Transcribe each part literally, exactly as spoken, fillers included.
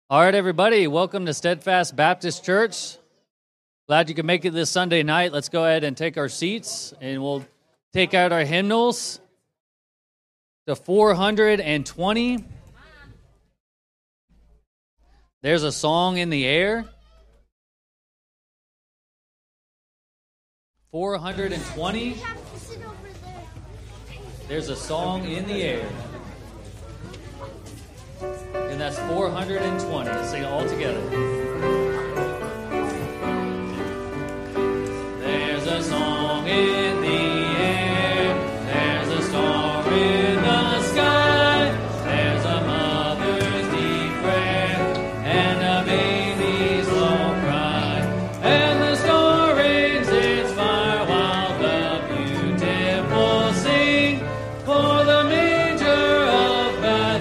All right, everybody, welcome to Steadfast Baptist Church. Glad you could make it this Sunday night. Let's go ahead and take our seats, and we'll take out our hymnals to four hundred twenty. There's a song in the air. four hundred twenty. There's a song in the air. And that's four hundred twenty. Let's sing it all together. There's a song in the air. There's a star in the sky. There's a mother's deep prayer and a baby's low cry. And the star rains its fire while the beautiful sing. For the manger of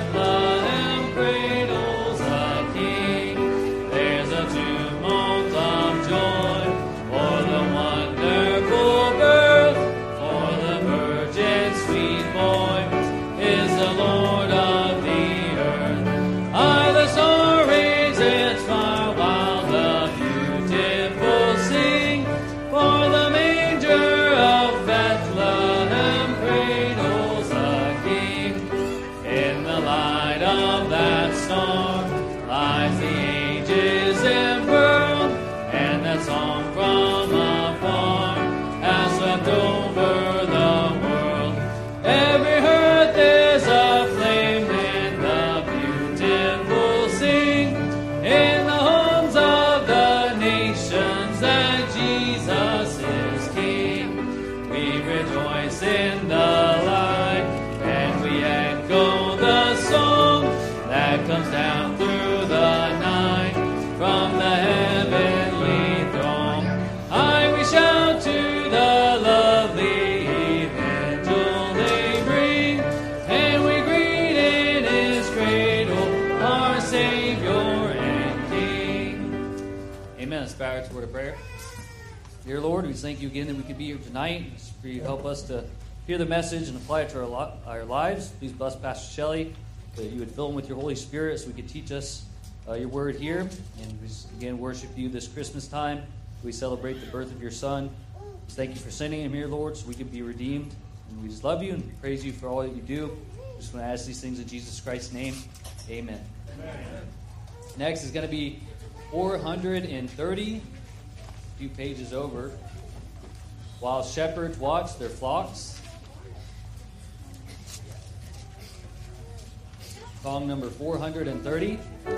Bethlehem cradles a king. There's a tumult of joy for the wonderful birth. For the virgin's sweet voice is the Lord of the earth. Aye, the star rains its fire while the beautiful sing. For the manger of Bethlehem cradles a king. In the light of that star lies the ages empearled, and that song from afar has swept over the world. Every hearth is aflame, and the beautiful sing in the homes of the nations that Jesus is King. We rejoice in the light, and we echo the song that comes down through the night from the heavenly throne. Aye, we shout to the lovely evangel they bring, and we greet in his cradle our Savior and King. Amen. Let's bow our word of prayer. Dear Lord, we thank you again that we could be here tonight. Just for you to help us to hear the message and apply it to our, li- our lives. Please bless Pastor Shelley, that you would fill him with your Holy Spirit so we could teach us uh, your word here. And we just, again worship you this Christmas time. We celebrate the birth of your Son. Just thank you for sending him here, Lord, so we could be redeemed. And we just love you and praise you for all that you do. We just want to ask these things in Jesus Christ's name. Amen. Amen. Next is going to be four hundred thirty, a few pages over. While shepherds watch their flocks. Song number four hundred thirty.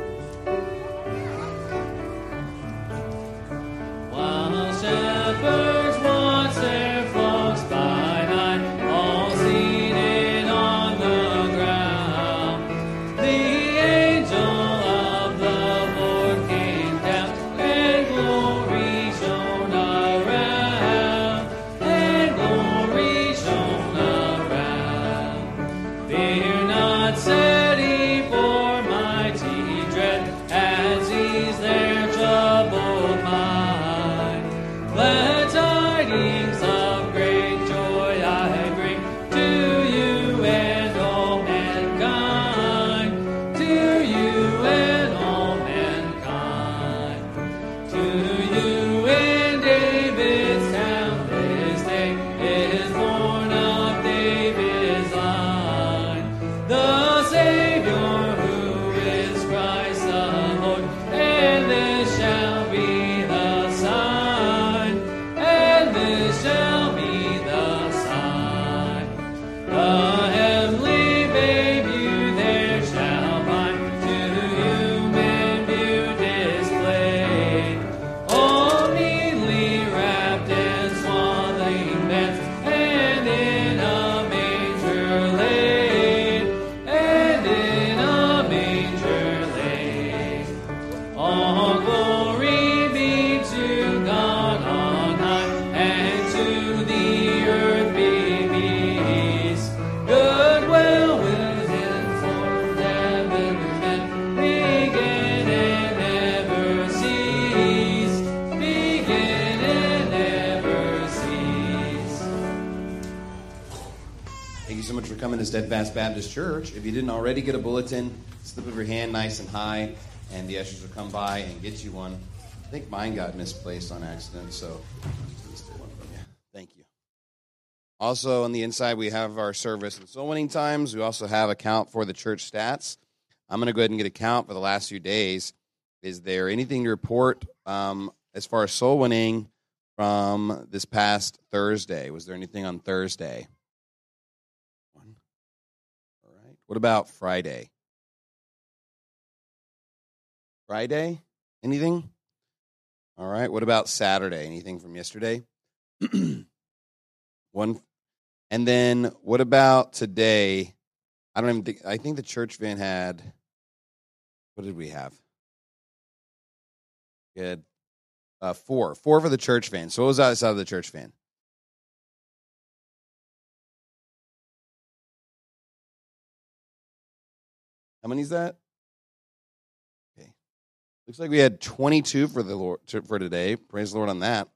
While shepherds watch their flocks by night, all seated on the ground, the angel of the Lord came down, and glory shone around, and glory shone around. Fear not, said he, for mighty dread has eased their troubled mind. Glad tidings of great joy I bring to you and all mankind, to you and all mankind. To you in David's town this day is born of David's line the Savior, who is Christ the Lord. And this shall be the sign, and this shall be the sign. The heavenly babe you there shall find, to you men view displayed, all meanly wrapped in swaddling bands, and in a manger laid, and in a manger laid. All glory be to God on high, and to the earth be peace. Goodwill within formed heaven and begin and never cease, begin and never cease. Thank you so much for coming to Steadfast Baptist Church. If you didn't already get a bulletin, slip of your hand nice and high. and the ushers will come by and get you one. I think mine got misplaced on accident, so please take one from you. Thank you. Also, on the inside, we have our service and soul winning times. We also have a count for the church stats. I'm going to go ahead and get a count for the last few days. Is there anything to report um, as far as soul winning from this past Thursday? Was there anything on Thursday? One. All right. What about Friday? Friday? Anything? All right. What about Saturday? Anything from yesterday? One. And then what about today? I don't even think, I think the church van had, what did we have? We had uh, four. Four for the church van. So what was outside of the church van? How many is that? Okay. Looks like we had twenty-two for the Lord for today. Praise the Lord on that.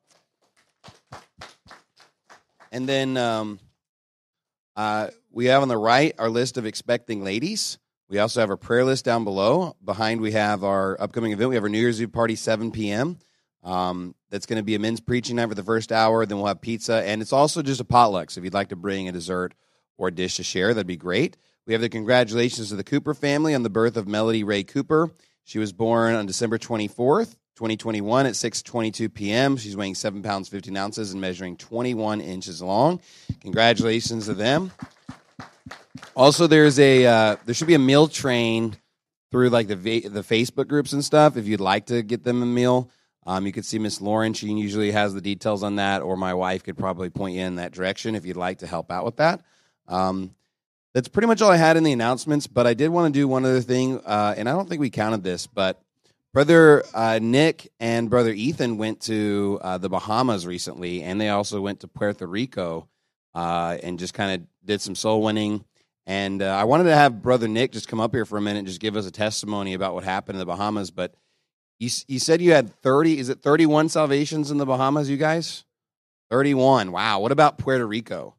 And then um, uh, we have on the right our list of expecting ladies. We also have our prayer list down below. Behind we have our upcoming event. We have our New Year's Eve party, seven p.m. Um, that's going to be a men's preaching night for the first hour. Then we'll have pizza. And it's also just a potluck. So if you'd like to bring a dessert or a dish to share, that'd be great. We have the congratulations to the Cooper family on the birth of Melody Ray Cooper. She was born on December twenty-fourth, twenty twenty-one at six twenty-two p.m. She's weighing seven pounds, fifteen ounces and measuring twenty-one inches long. Congratulations to them. Also, there's a uh, there should be a meal train through like the va- the Facebook groups and stuff. If you'd like to get them a meal, um, you could see Miss Lauren. She usually has the details on that, or my wife could probably point you in that direction if you'd like to help out with that. Um, that's pretty much all I had in the announcements. But I did want to do one other thing, uh, and I don't think we counted this, but Brother uh, Nick and Brother Ethan went to uh, the Bahamas recently, and they also went to Puerto Rico uh, and just kind of did some soul winning. And uh, I wanted to have Brother Nick just come up here for a minute and just give us a testimony about what happened in the Bahamas. But you, you said you had thirty, is it thirty-one salvations in the Bahamas, you guys? thirty-one. Wow. What about Puerto Rico?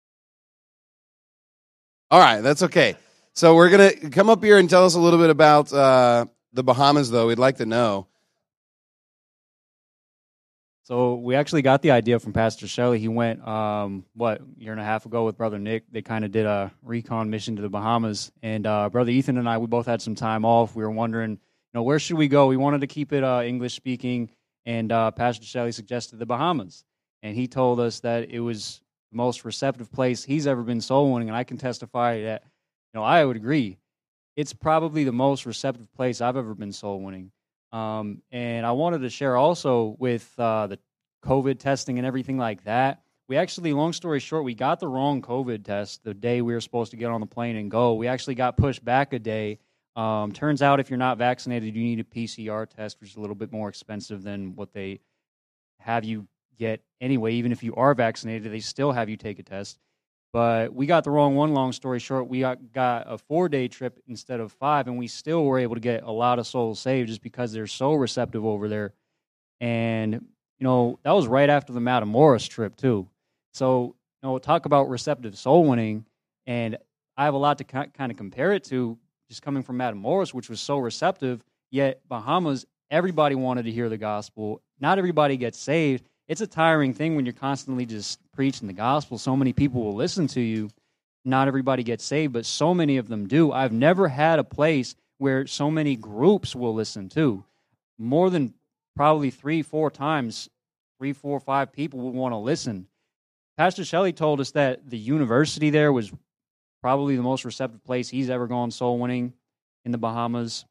All right, that's okay. So we're going to come up here and tell us a little bit about uh, the Bahamas, though. We'd like to know. So we actually got the idea from Pastor Shelley. He went, um, what, a year and a half ago with Brother Nick. They kind of did a recon mission to the Bahamas. And uh, Brother Ethan and I, we both had some time off. We were wondering, you know, where should we go? We wanted to keep it uh, English-speaking, and uh, Pastor Shelley suggested the Bahamas. And he told us that it was the most receptive place he's ever been soul winning, and I can testify that, you know, I would agree. It's probably the most receptive place I've ever been soul winning. Um, and I wanted to share also with uh, the COVID testing and everything like that. We actually, long story short, we got the wrong COVID test the day we were supposed to get on the plane and go. We actually got pushed back a day. Um, turns out if you're not vaccinated, you need a P C R test, which is a little bit more expensive than what they have you get anyway. Even if you are vaccinated, they still have you take a test. But we got the wrong one, long story short. We got, got a four-day trip instead of five, and we still were able to get a lot of souls saved just because they're so receptive over there. And, you know, that was right after the Matamoros trip, too. So, you know, talk about receptive soul winning, and I have a lot to kind of compare it to just coming from Matamoros, which was so receptive, yet Bahamas, everybody wanted to hear the gospel. Not everybody gets saved. It's a tiring thing when you're constantly just preaching the gospel. So many people will listen to you. Not everybody gets saved, but so many of them do. I've never had a place where so many groups will listen to. More than probably three, four times, three, four, five people will want to listen. Pastor Shelley told us that the university there was probably the most receptive place he's ever gone soul winning in the Bahamas.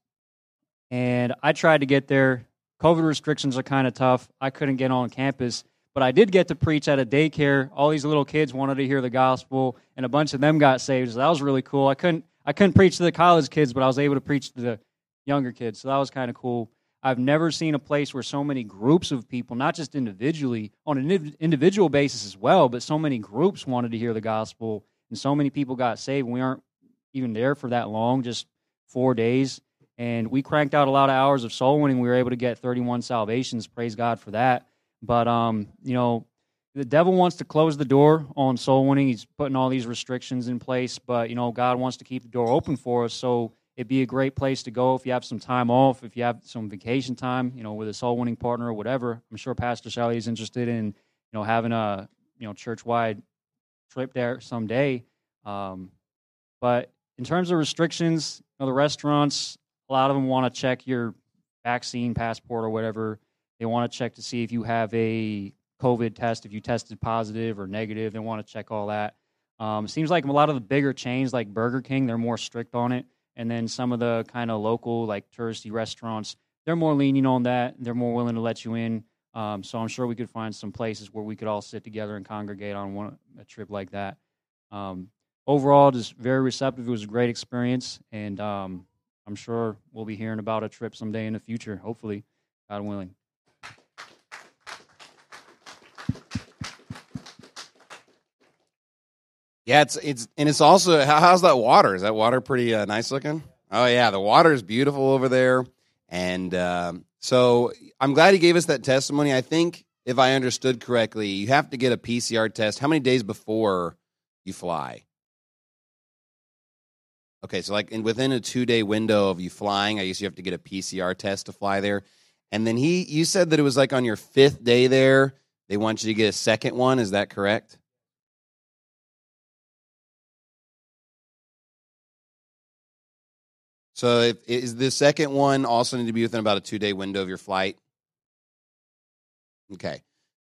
And I tried to get there. COVID restrictions are kind of tough. I couldn't get on campus, but I did get to preach at a daycare. All these little kids wanted to hear the gospel, and a bunch of them got saved, so that was really cool. I couldn't I couldn't preach to the college kids, but I was able to preach to the younger kids, so that was kind of cool. I've never seen a place where so many groups of people, not just individually, on an individual basis as well, but so many groups wanted to hear the gospel, and so many people got saved. We aren't even there for that long, just four days. And we cranked out a lot of hours of soul winning. We were able to get thirty-one salvations. Praise God for that. But, um, you know, the devil wants to close the door on soul winning. He's putting all these restrictions in place. But, you know, God wants to keep the door open for us. So it'd be a great place to go if you have some time off, if you have some vacation time, you know, with a soul winning partner or whatever. I'm sure Pastor Shelley is interested in, you know, having a, you know, church wide trip there someday. Um, but in terms of restrictions, you know, the restaurants, a lot of them want to check your vaccine passport or whatever. They want to check to see if you have a COVID test, if you tested positive or negative. They want to check all that. Um, seems like a lot of the bigger chains like Burger King, they're more strict on it. And then some of the kind of local, like touristy restaurants, they're more lenient on that. They're more willing to let you in. Um, so I'm sure we could find some places where we could all sit together and congregate on one a trip like that. Um, overall, just very receptive. It was a great experience. And um, I'm sure we'll be hearing about a trip someday in the future, hopefully, God willing. Yeah, it's it's and it's also how, how's that water? Is that water pretty uh, nice looking? Oh yeah, the water is beautiful over there, and um, so I'm glad he gave us that testimony. I think if I understood correctly, you have to get a P C R test. How many days before you fly? Okay, so like in, within a two day window of you flying, I guess you have to get a P C R test to fly there. And then he, you said that it was like on your fifth day there, they want you to get a second one. Is that correct? So if, is the second one also need to be within about a two-day window of your flight? Okay.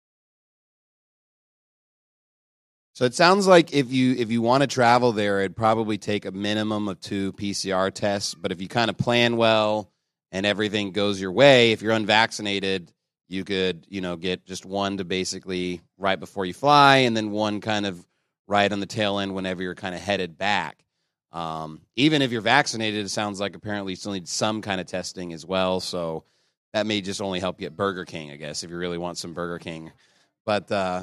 So it sounds like if you if you want to travel there, it'd probably take a minimum of two P C R tests. But if you kind of plan well and everything goes your way, if you're unvaccinated, you could, you know, get just one to basically right before you fly, and then one kind of right on the tail end whenever you're kind of headed back. Um, even if you're vaccinated, it sounds like apparently you still need some kind of testing as well. So that may just only help you at Burger King, I guess, if you really want some Burger King. But uh,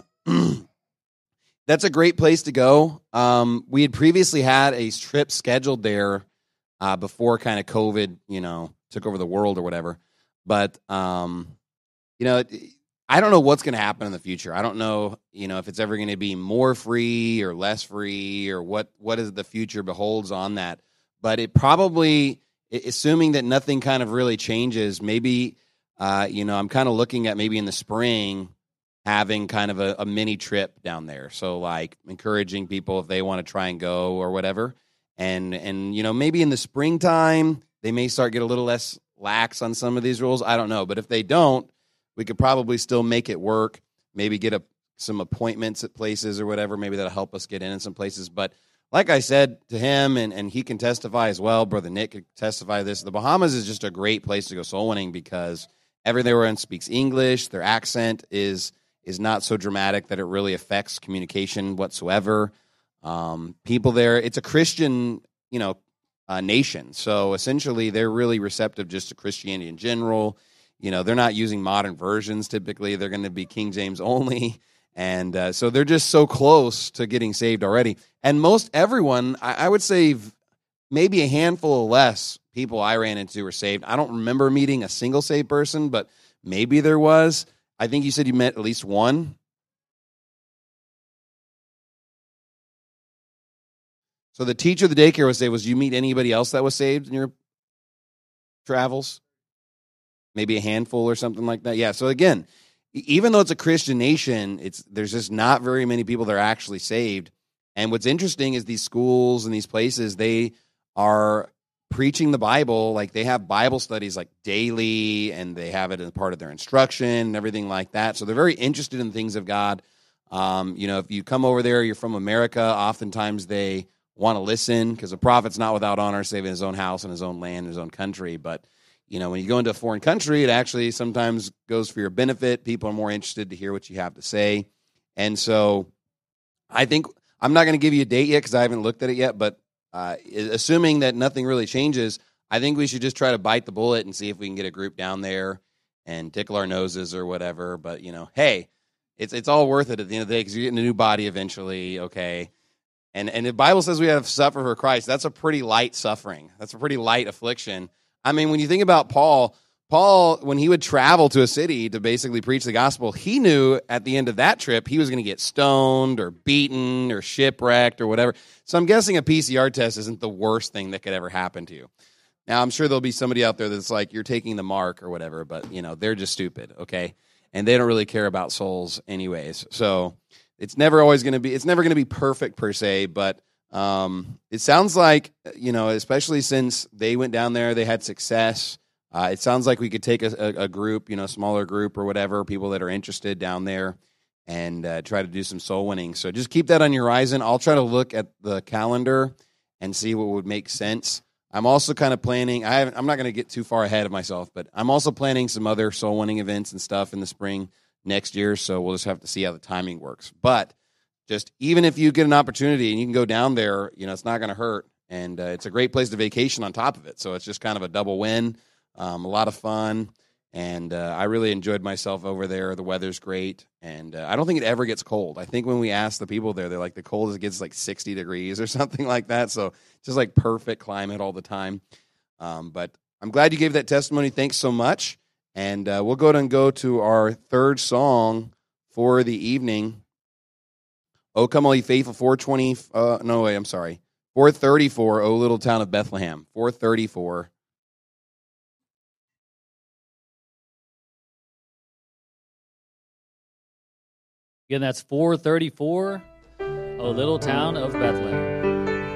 that's a great place to go. Um, we had previously had a trip scheduled there uh, before kind of COVID, you know, took over the world or whatever. But, um, you know, I don't know what's going to happen in the future. I don't know, you know, if it's ever going to be more free or less free or what, what is the future beholds on that. But it probably, assuming that nothing kind of really changes, maybe, uh, you know, I'm kind of looking at maybe in the spring having kind of a, a mini trip down there. So like encouraging people if they want to try and go or whatever. And, and, you know, maybe in the springtime, they may start get a little less lax on some of these rules. I don't know. But if they don't, we could probably still make it work, maybe get a, some appointments at places or whatever. Maybe that'll help us get in in some places. But like I said to him, and, and he can testify as well, Brother Nick could testify to this, the Bahamas is just a great place to go soul winning because everyone speaks English. Their accent is is not so dramatic that it really affects communication whatsoever. Um, people there, it's a Christian, you know, uh, nation. So essentially they're really receptive just to Christianity in general. You know, they're not using modern versions typically. They're going to be King James only. And uh, so they're just so close to getting saved already. And most everyone, I, I would say maybe a handful or less people I ran into were saved. I don't remember meeting a single saved person, but maybe there was. I think you said you met at least one. So the teacher of the daycare was saved. Was you meet anybody else that was saved in your travels? Maybe a handful or something like that. Yeah. So again, even though it's a Christian nation, it's there's just not very many people that are actually saved. And what's interesting is these schools and these places, they are preaching the Bible. Like they have Bible studies like daily, and they have it as part of their instruction and everything like that. So they're very interested in things of God. Um, you know, if you come over there, you're from America, oftentimes they want to listen because a prophet's not without honor, saving his own house and his own land, his own country. But you know, when you go into a foreign country, it actually sometimes goes for your benefit. People are more interested to hear what you have to say. And so I think I'm not going to give you a date yet because I haven't looked at it yet. But uh, assuming that nothing really changes, I think we should just try to bite the bullet and see if we can get a group down there and tickle our noses or whatever. But, you know, hey, it's it's all worth it at the end of the day because you're getting a new body eventually, okay? And, and the Bible says we have to suffer for Christ. That's a pretty light suffering. That's a pretty light affliction. I mean, when you think about Paul, Paul, when he would travel to a city to basically preach the gospel, he knew at the end of that trip he was going to get stoned or beaten or shipwrecked or whatever. So I'm guessing a P C R test isn't the worst thing that could ever happen to you. Now, I'm sure there'll be somebody out there that's like, you're taking the mark or whatever, but, you know, they're just stupid, okay? And they don't really care about souls anyways. So it's never always going to be, it's never going to be perfect per se, but um, it sounds like, you know, especially since they went down there, they had success. Uh, it sounds like we could take a, a, a group, you know, smaller group or whatever, people that are interested down there and uh, try to do some soul winning. So just keep that on your horizon. I'll try to look at the calendar and see what would make sense. I'm also kind of planning, I haven't, I'm not going to get too far ahead of myself, but I'm also planning some other soul winning events and stuff in the spring next year, so we'll just have to see how the timing works. But just even if you get an opportunity and you can go down there, you know, it's not going to hurt, and uh, it's a great place to vacation on top of it, so it's just kind of a double win, um, a lot of fun, and uh, I really enjoyed myself over there. The weather's great, and uh, I don't think it ever gets cold. I think when we ask the people there, they're like, the coldest gets like sixty degrees or something like that, so just like perfect climate all the time. Um, but I'm glad you gave that testimony. Thanks so much. And uh, we'll go ahead and go to our third song for the evening. Oh, come all ye faithful, four twenty, uh, no way, I'm sorry. four thirty-four, O Little Town of Bethlehem. four thirty-four. Again, that's four thirty-four, O Little Town of Bethlehem.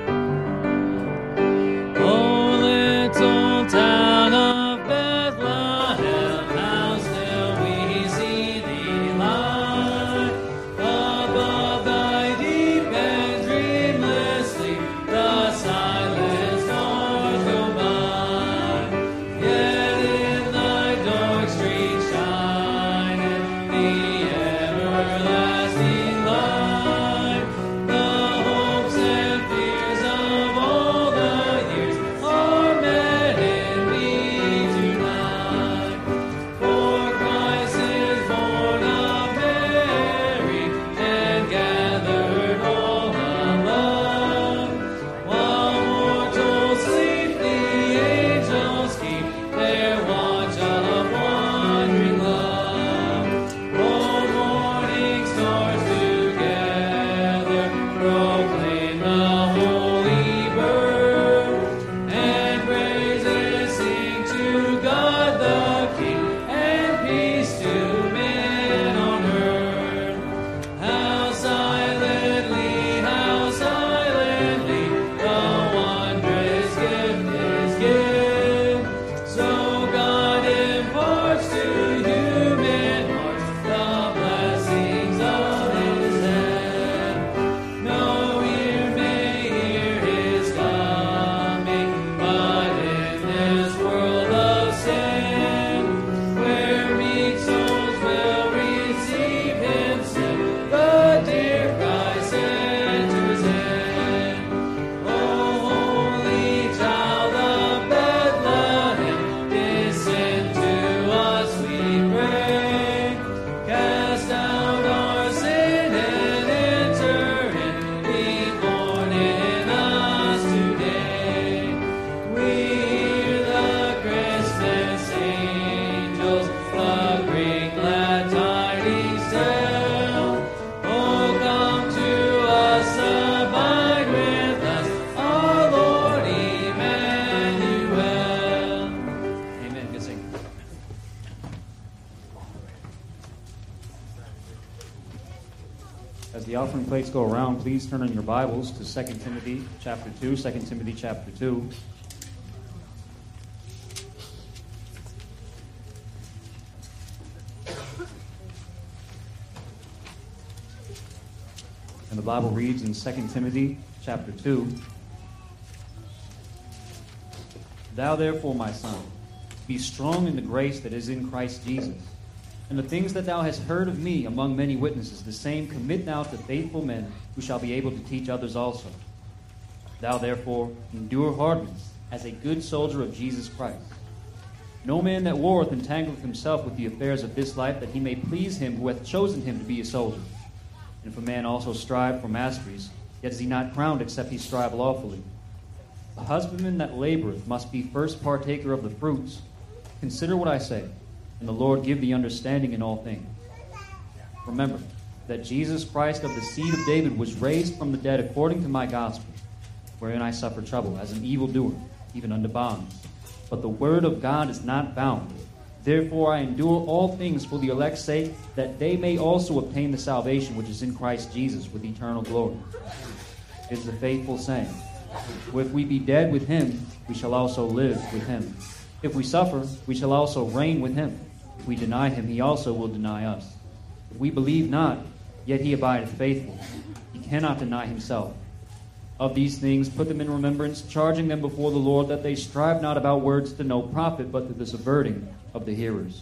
Oh, little town of Bethlehem, how still we see thee lie. Above thy deep and dreamless sleep, the silent stars go by. Yet in thy dark street shineth the everlasting light. The hopes and fears of all the years are met in me tonight. For Christ is born of Mary and gathered all above. While mortals sleep, the angels keep their watch of wandering love. Oh, morning stars together proclaim the holy birth, and praises sing to God the King, and peace to men on earth. How silently, how silently the wondrous gift is given. So God imparts to human hearts the blessings of His hand. No ear may hear His coming, but in this world of sin, where meek souls will receive Him, send the dear Christ enters in. O holy child of Bethlehem, descend to us, we pray. Cast out our sin and enter in. Be born in us today. We hear the Christmas angels, the great glad tidings tell. Oh, come to us, abide with us, our Lord Emmanuel. Amen. Good singing. As the offering plates go around, please turn in your Bibles to Second Timothy chapter two. Second Timothy chapter two. And the Bible reads in Second Timothy chapter two, Thou therefore, my son, be strong in the grace that is in Christ Jesus. And the things that thou hast heard of me among many witnesses, the same commit thou to faithful men, who shall be able to teach others also. Thou therefore endure hardness, as a good soldier of Jesus Christ. No man that warreth entangleth himself with the affairs of this life, that he may please him who hath chosen him to be a soldier. And if a man also strive for masteries, yet is he not crowned except he strive lawfully. A husbandman that laboreth must be first partaker of the fruits. Consider what I say, and the Lord give thee understanding in all things. Remember that Jesus Christ of the seed of David was raised from the dead according to my gospel, wherein I suffer trouble as an evildoer, even unto bonds. But the word of God is not bound. Therefore I endure all things for the elect's sake, that they may also obtain the salvation which is in Christ Jesus with eternal glory. It is the faithful saying, for if we be dead with him, we shall also live with him. If we suffer, we shall also reign with him. If we deny him, he also will deny us. If we believe not, yet he abideth faithful. He cannot deny himself. Of these things put them in remembrance, charging them before the Lord that they strive not about words to no profit, but to the subverting of the hearers.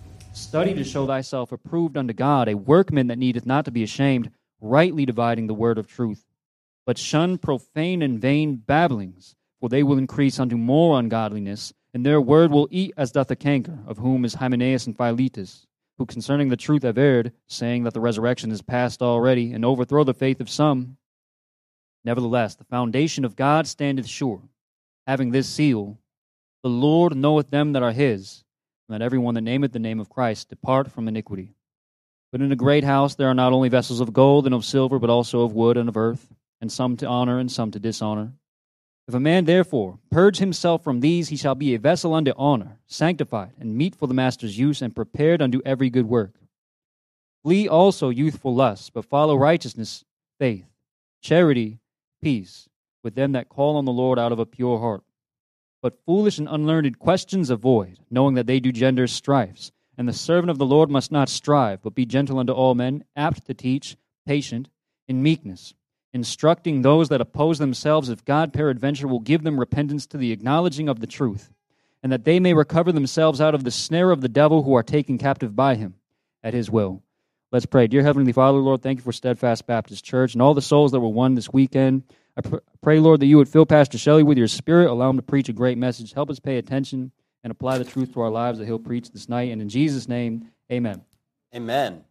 Study to show thyself approved unto God, a workman that needeth not to be ashamed, rightly dividing the word of truth. But shun profane and vain babblings, for they will increase unto more ungodliness, and their word will eat as doth a canker, of whom is Hymenaeus and Philetus, who concerning the truth have erred, saying that the resurrection is past already, and overthrow the faith of some. Nevertheless, the foundation of God standeth sure, having this seal, the Lord knoweth them that are his, and that every one that nameth the name of Christ depart from iniquity. But in a great house there are not only vessels of gold and of silver, but also of wood and of earth, and some to honor and some to dishonor. If a man therefore purge himself from these, he shall be a vessel unto honor, sanctified, and meet for the master's use, and prepared unto every good work. Flee also youthful lusts, but follow righteousness, faith, charity, peace, with them that call on the Lord out of a pure heart. But foolish and unlearned questions avoid, knowing that they do gender strifes. And the servant of the Lord must not strive, but be gentle unto all men, apt to teach, patient, in meekness, instructing those that oppose themselves, if God peradventure will give them repentance to the acknowledging of the truth, and that they may recover themselves out of the snare of the devil, who are taken captive by him at his will. Let's pray. Dear Heavenly Father, Lord, thank you for Steadfast Baptist Church and all the souls that were won this weekend. I pr- pray, Lord, that you would fill Pastor Shelley with your Spirit, allow him to preach a great message, help us pay attention, and apply the truth to our lives that he'll preach this night. And in Jesus' name, amen. Amen.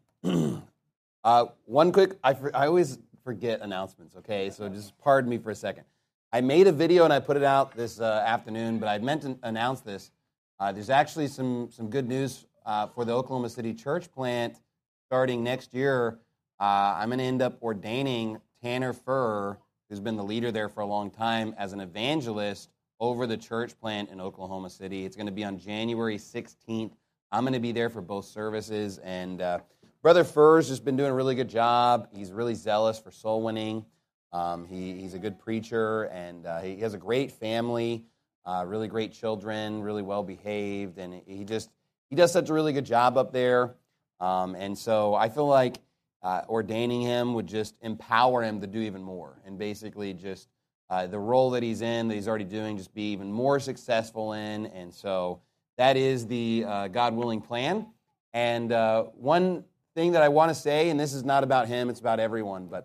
uh, one quick, I, for, I always forget announcements, okay? So just pardon me for a second. I made a video and I put it out this uh, afternoon, but I meant to announce this. Uh, there's actually some, some good news uh, for the Oklahoma City church plant. Starting next year, uh, I'm going to end up ordaining Tanner Furr, who's been the leader there for a long time, as an evangelist over the church plant in Oklahoma City. It's going to be on January sixteenth. I'm going to be there for both services. And uh, Brother Furr's just been doing a really good job. He's really zealous for soul winning. Um, he, he's a good preacher, and uh, he has a great family, uh, really great children, really well behaved, and he just he does such a really good job up there. Um, and so I feel like uh, ordaining him would just empower him to do even more, and basically just uh, the role that he's in, that he's already doing, just be even more successful in. And so that is the uh, God-willing plan. And uh, one thing that I want to say, and this is not about him, it's about everyone, but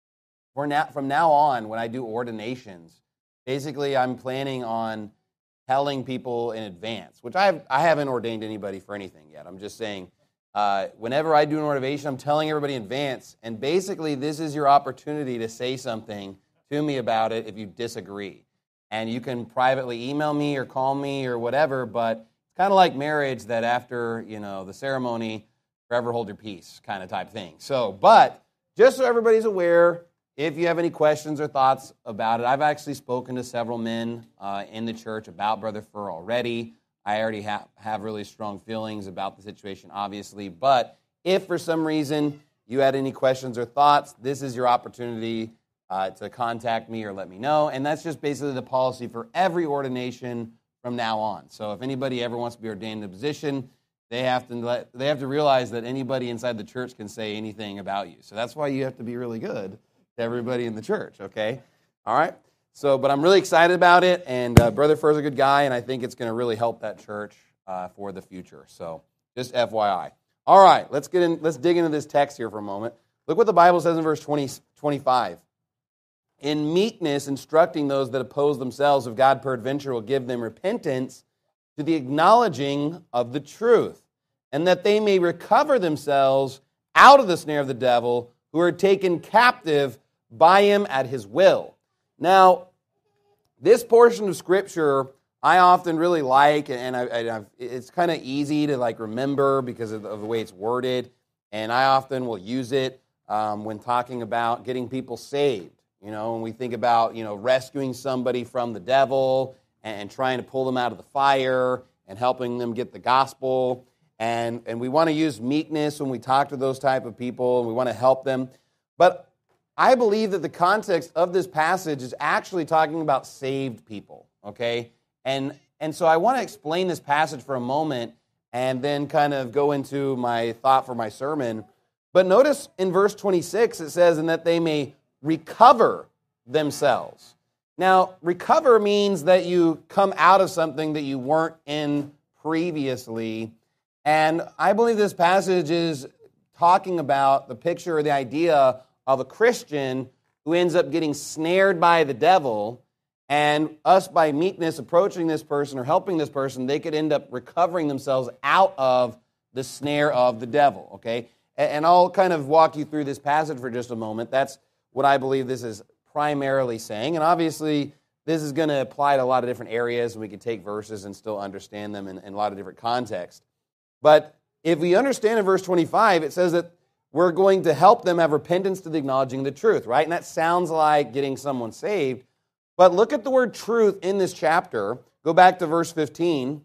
for now, from now on, when I do ordinations, basically I'm planning on telling people in advance, which I, have, I haven't ordained anybody for anything yet. I'm just saying, Uh, whenever I do an ordination, I'm telling everybody in advance, and basically this is your opportunity to say something to me about it if you disagree. And you can privately email me or call me or whatever, but it's kind of like marriage, that after, you know, the ceremony, forever hold your peace kind of type thing. So, but just so everybody's aware, if you have any questions or thoughts about it, I've actually spoken to several men uh, in the church about Brother Furr already. I already have, have really strong feelings about the situation, obviously. But if for some reason you had any questions or thoughts, this is your opportunity uh, to contact me or let me know. And that's just basically the policy for every ordination from now on. So if anybody ever wants to be ordained in a position, they have to let, they have to realize that anybody inside the church can say anything about you. So that's why you have to be really good to everybody in the church, okay? All right? So, but I'm really excited about it, and uh, Brother Furr's a good guy, and I think it's going to really help that church uh, for the future. So, just F Y I. All right, let's get in. Let's dig into this text here for a moment. Look what the Bible says in verse twenty, twenty-five. In meekness, instructing those that oppose themselves, if God peradventure will give them repentance to the acknowledging of the truth, and that they may recover themselves out of the snare of the devil, who are taken captive by him at his will. Now, this portion of Scripture I often really like, and I, I, I've, it's kind of easy to like remember because of the, of the way it's worded, and I often will use it um, when talking about getting people saved. You know, when we think about, you know, rescuing somebody from the devil and, and trying to pull them out of the fire and helping them get the gospel. And, and we want to use meekness when we talk to those type of people, and we want to help them. But I believe that the context of this passage is actually talking about saved people, okay? And, and so I want to explain this passage for a moment and then kind of go into my thought for my sermon. But notice in verse twenty-six, it says, and that they may recover themselves. Now, recover means that you come out of something that you weren't in previously. And I believe this passage is talking about the picture or the idea of a Christian who ends up getting snared by the devil, and us, by meekness, approaching this person or helping this person, they could end up recovering themselves out of the snare of the devil, okay? And I'll kind of walk you through this passage for just a moment. That's what I believe this is primarily saying. And obviously, this is going to apply to a lot of different areas, and we can take verses and still understand them in, in a lot of different contexts. But if we understand in verse twenty-five, it says that we're going to help them have repentance to the acknowledging the truth, right? And that sounds like getting someone saved. But look at the word truth in this chapter. Go back to verse fifteen.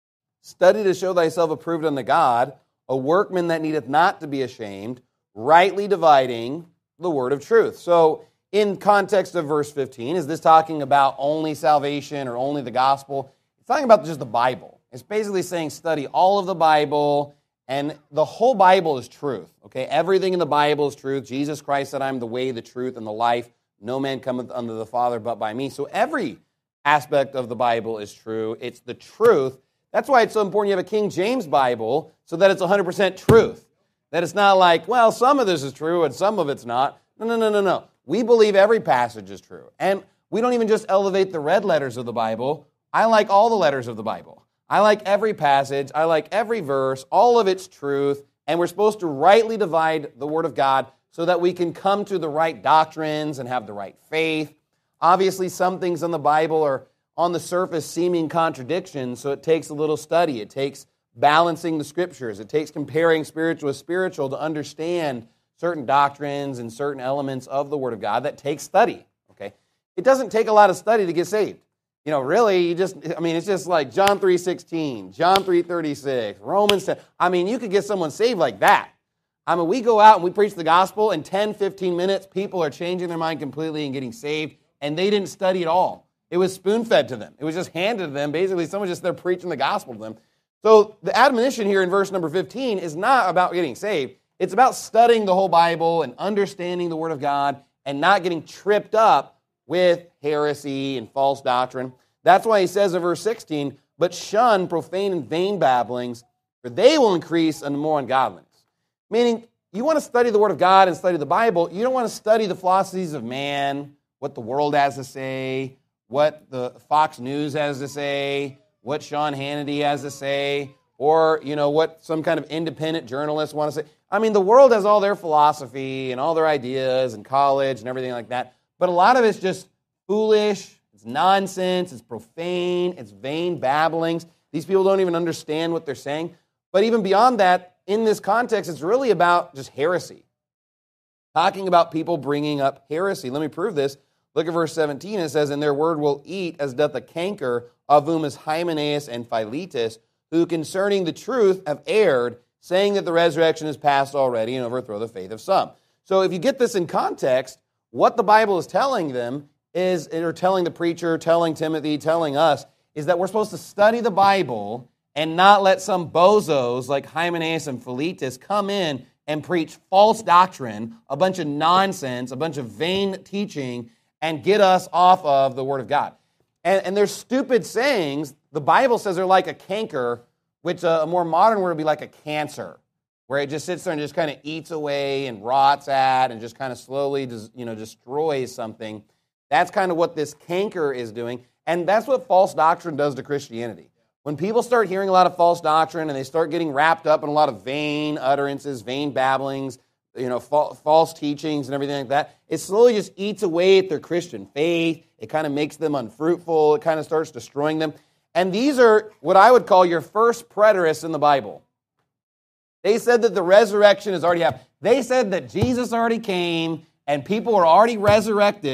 Study to show thyself approved unto God, a workman that needeth not to be ashamed, rightly dividing the word of truth. So in context of verse fifteen, is this talking about only salvation or only the gospel? It's talking about just the Bible. It's basically saying study all of the Bible, and the whole Bible is truth. Okay, everything in the Bible is truth. Jesus Christ said, I'm the way, the truth, and the life. No man cometh unto the Father but by me. So every aspect of the Bible is true. It's the truth. That's why it's so important you have a King James Bible, so that it's one hundred percent truth. That it's not like, well, some of this is true and some of it's not. No, no, no, no, no. We believe every passage is true. And we don't even just elevate the red letters of the Bible. I like all the letters of the Bible. I like every passage. I like every verse. All of its truth. And we're supposed to rightly divide the Word of God so that we can come to the right doctrines and have the right faith. Obviously, some things in the Bible are on the surface seeming contradictions, so it takes a little study. It takes balancing the Scriptures. It takes comparing spiritual with spiritual to understand certain doctrines and certain elements of the Word of God. That takes study, okay? It doesn't take a lot of study to get saved. You know, really, you just, I mean, it's just like John three sixteen, John three thirty-six, Romans ten. I mean, you could get someone saved like that. I mean, we go out and we preach the gospel, in ten, fifteen minutes, people are changing their mind completely and getting saved, and they didn't study at all. It was spoon-fed to them. It was just handed to them. Basically, someone just there preaching the gospel to them. So the admonition here in verse number fifteen is not about getting saved. It's about studying the whole Bible and understanding the Word of God and not getting tripped up with heresy and false doctrine. That's why he says in verse sixteen, but shun profane and vain babblings, for they will increase unto more ungodliness. Meaning, you want to study the Word of God and study the Bible. You don't want to study the philosophies of man, what the world has to say, what the Fox News has to say, what Sean Hannity has to say, or, you know, what some kind of independent journalists want to say. I mean, the world has all their philosophy and all their ideas and college and everything like that. But a lot of it's just foolish, it's nonsense, it's profane, it's vain babblings. These people don't even understand what they're saying. But even beyond that, in this context, it's really about just heresy. Talking about people bringing up heresy. Let me prove this. Look at verse seventeen. It says, and their word will eat as doth a canker, of whom is Hymenaeus and Philetus, who concerning the truth have erred, saying that the resurrection is past already, and overthrow the faith of some. So if you get this in context, what the Bible is telling them is, or telling the preacher, telling Timothy, telling us, is that we're supposed to study the Bible and not let some bozos like Hymenaeus and Philetus come in and preach false doctrine, a bunch of nonsense, a bunch of vain teaching, and get us off of the Word of God. And, and there's stupid sayings. The Bible says they're like a canker, which a, a more modern word would be like a cancer, where it just sits there and just kind of eats away and rots at and just kind of slowly des, you know, destroys something. That's kind of what this canker is doing. And that's what false doctrine does to Christianity. When people start hearing a lot of false doctrine and they start getting wrapped up in a lot of vain utterances, vain babblings, you know, fa- false teachings and everything like that, it slowly just eats away at their Christian faith. It kind of makes them unfruitful. It kind of starts destroying them. And these are what I would call your first preterists in the Bible. They said that the resurrection has already happened. They said that Jesus already came and people were already resurrected,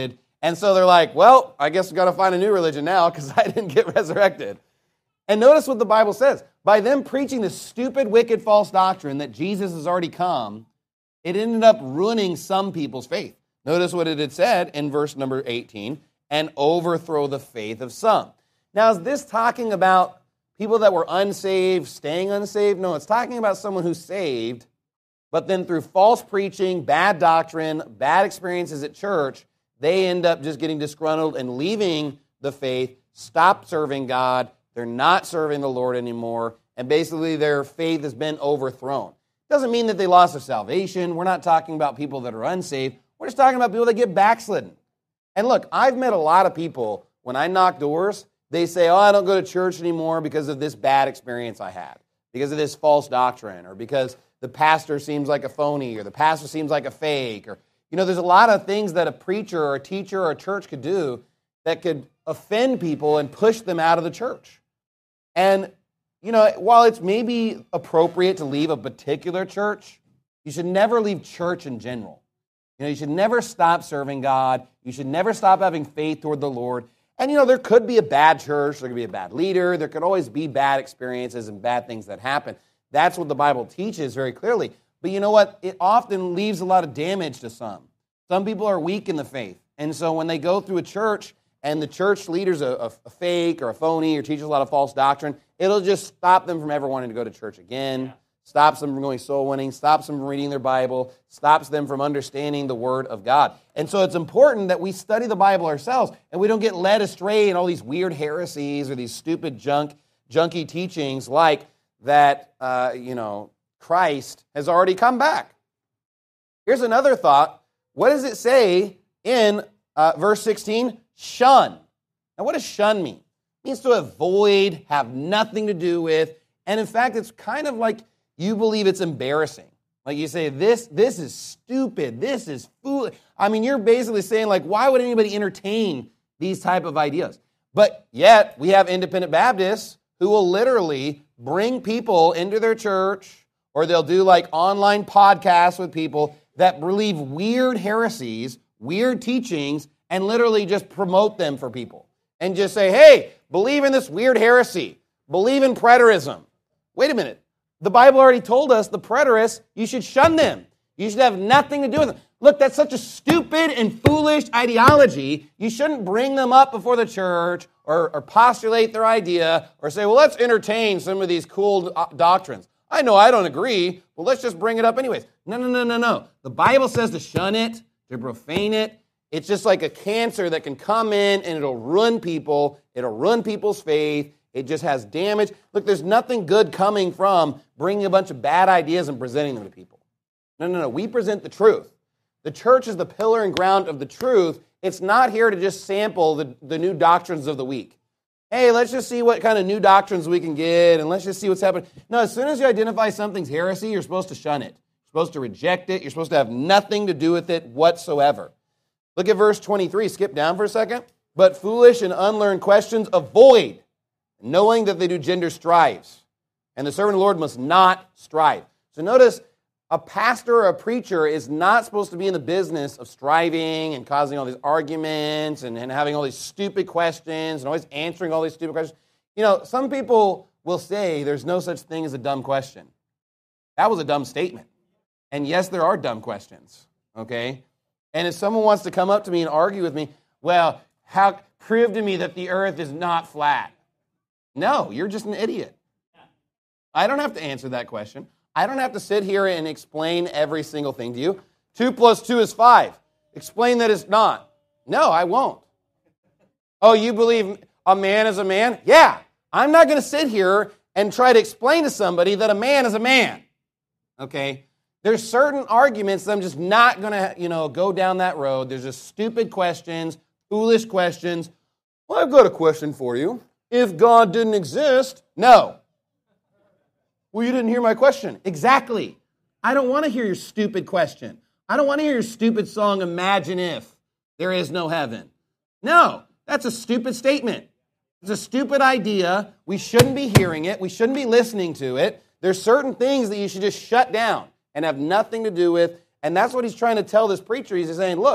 And so they're like, well, I guess we've got to find a new religion now because I didn't get resurrected. And notice what the Bible says. By them preaching this stupid, wicked, false doctrine that Jesus has already come, it ended up ruining some people's faith. Notice what it had said in verse number eighteen, and overthrow the faith of some. Now, is this talking about people that were unsaved, staying unsaved? No, it's talking about someone who's saved, but then through false preaching, bad doctrine, bad experiences at church, they end up just getting disgruntled and leaving the faith, stop serving God, they're not serving the Lord anymore, and basically their faith has been overthrown. Doesn't mean that they lost their salvation. We're not talking about people that are unsaved. We're just talking about people that get backslidden. And look, I've met a lot of people, when I knock doors, they say, oh, I don't go to church anymore because of this bad experience I had, because of this false doctrine, or because the pastor seems like a phony, or the pastor seems like a fake, or, you know, there's a lot of things that a preacher or a teacher or a church could do that could offend people and push them out of the church. And, you know, while it's maybe appropriate to leave a particular church, you should never leave church in general. You know, you should never stop serving God. You should never stop having faith toward the Lord. And, you know, there could be a bad church. There could be a bad leader. There could always be bad experiences and bad things that happen. That's what the Bible teaches very clearly. But you know what? It often leaves a lot of damage to some. Some people are weak in the faith. And so when they go through a church and the church leader's a, a fake or a phony or teaches a lot of false doctrine, it'll just stop them from ever wanting to go to church again. Stops them from going soul winning, stops them from reading their Bible, stops them from understanding the Word of God. And so it's important that we study the Bible ourselves and we don't get led astray in all these weird heresies or these stupid junk, junky teachings like that, uh, you know, Christ has already come back. Here's another thought. What does it say in uh, verse sixteen? Shun. Now, what does shun mean? It means to avoid, have nothing to do with, and in fact, it's kind of like you believe it's embarrassing. Like you say, this, this is stupid, this is foolish. I mean, you're basically saying, like, why would anybody entertain these type of ideas? But yet, we have independent Baptists who will literally bring people into their church, or they'll do like online podcasts with people that believe weird heresies, weird teachings, and literally just promote them for people. And just say, hey, believe in this weird heresy. Believe in preterism. Wait a minute. The Bible already told us the preterists, you should shun them. You should have nothing to do with them. Look, that's such a stupid and foolish ideology. You shouldn't bring them up before the church or, or postulate their idea or say, well, let's entertain some of these cool doctrines. I know I don't agree. Well, let's just bring it up anyways. No, no, no, no, no. The Bible says to shun it, to profane it. It's just like a cancer that can come in and it'll ruin people. It'll ruin people's faith. It just has damage. Look, there's nothing good coming from bringing a bunch of bad ideas and presenting them to people. No, no, no. We present the truth. The church is the pillar and ground of the truth. It's not here to just sample the, the new doctrines of the week. Hey, let's just see what kind of new doctrines we can get, and let's just see what's happening. No, as soon as you identify something's heresy, you're supposed to shun it. You're supposed to reject it. You're supposed to have nothing to do with it whatsoever. Look at verse twenty-three. Skip down for a second. But foolish and unlearned questions avoid, knowing that they do gender strives. And the servant of the Lord must not strive. So notice, a pastor or a preacher is not supposed to be in the business of striving and causing all these arguments and, and having all these stupid questions and always answering all these stupid questions. You know, some people will say there's no such thing as a dumb question. That was a dumb statement. And yes, there are dumb questions, okay? And if someone wants to come up to me and argue with me, well, how prove to me that the earth is not flat. No, you're just an idiot. I don't have to answer that question. I don't have to sit here and explain every single thing to you. Two plus two is five. Explain that it's not. No, I won't. Oh, you believe a man is a man? Yeah. I'm not going to sit here and try to explain to somebody that a man is a man. Okay? There's certain arguments that I'm just not going to, you know, go down that road. There's just stupid questions, foolish questions. Well, I've got a question for you. If God didn't exist, no. Well, you didn't hear my question. Exactly. I don't want to hear your stupid question. I don't want to hear your stupid song, Imagine If There Is No Heaven. No, that's a stupid statement. It's a stupid idea. We shouldn't be hearing it. We shouldn't be listening to it. There's certain things that you should just shut down and have nothing to do with. And that's what he's trying to tell this preacher. He's saying, look,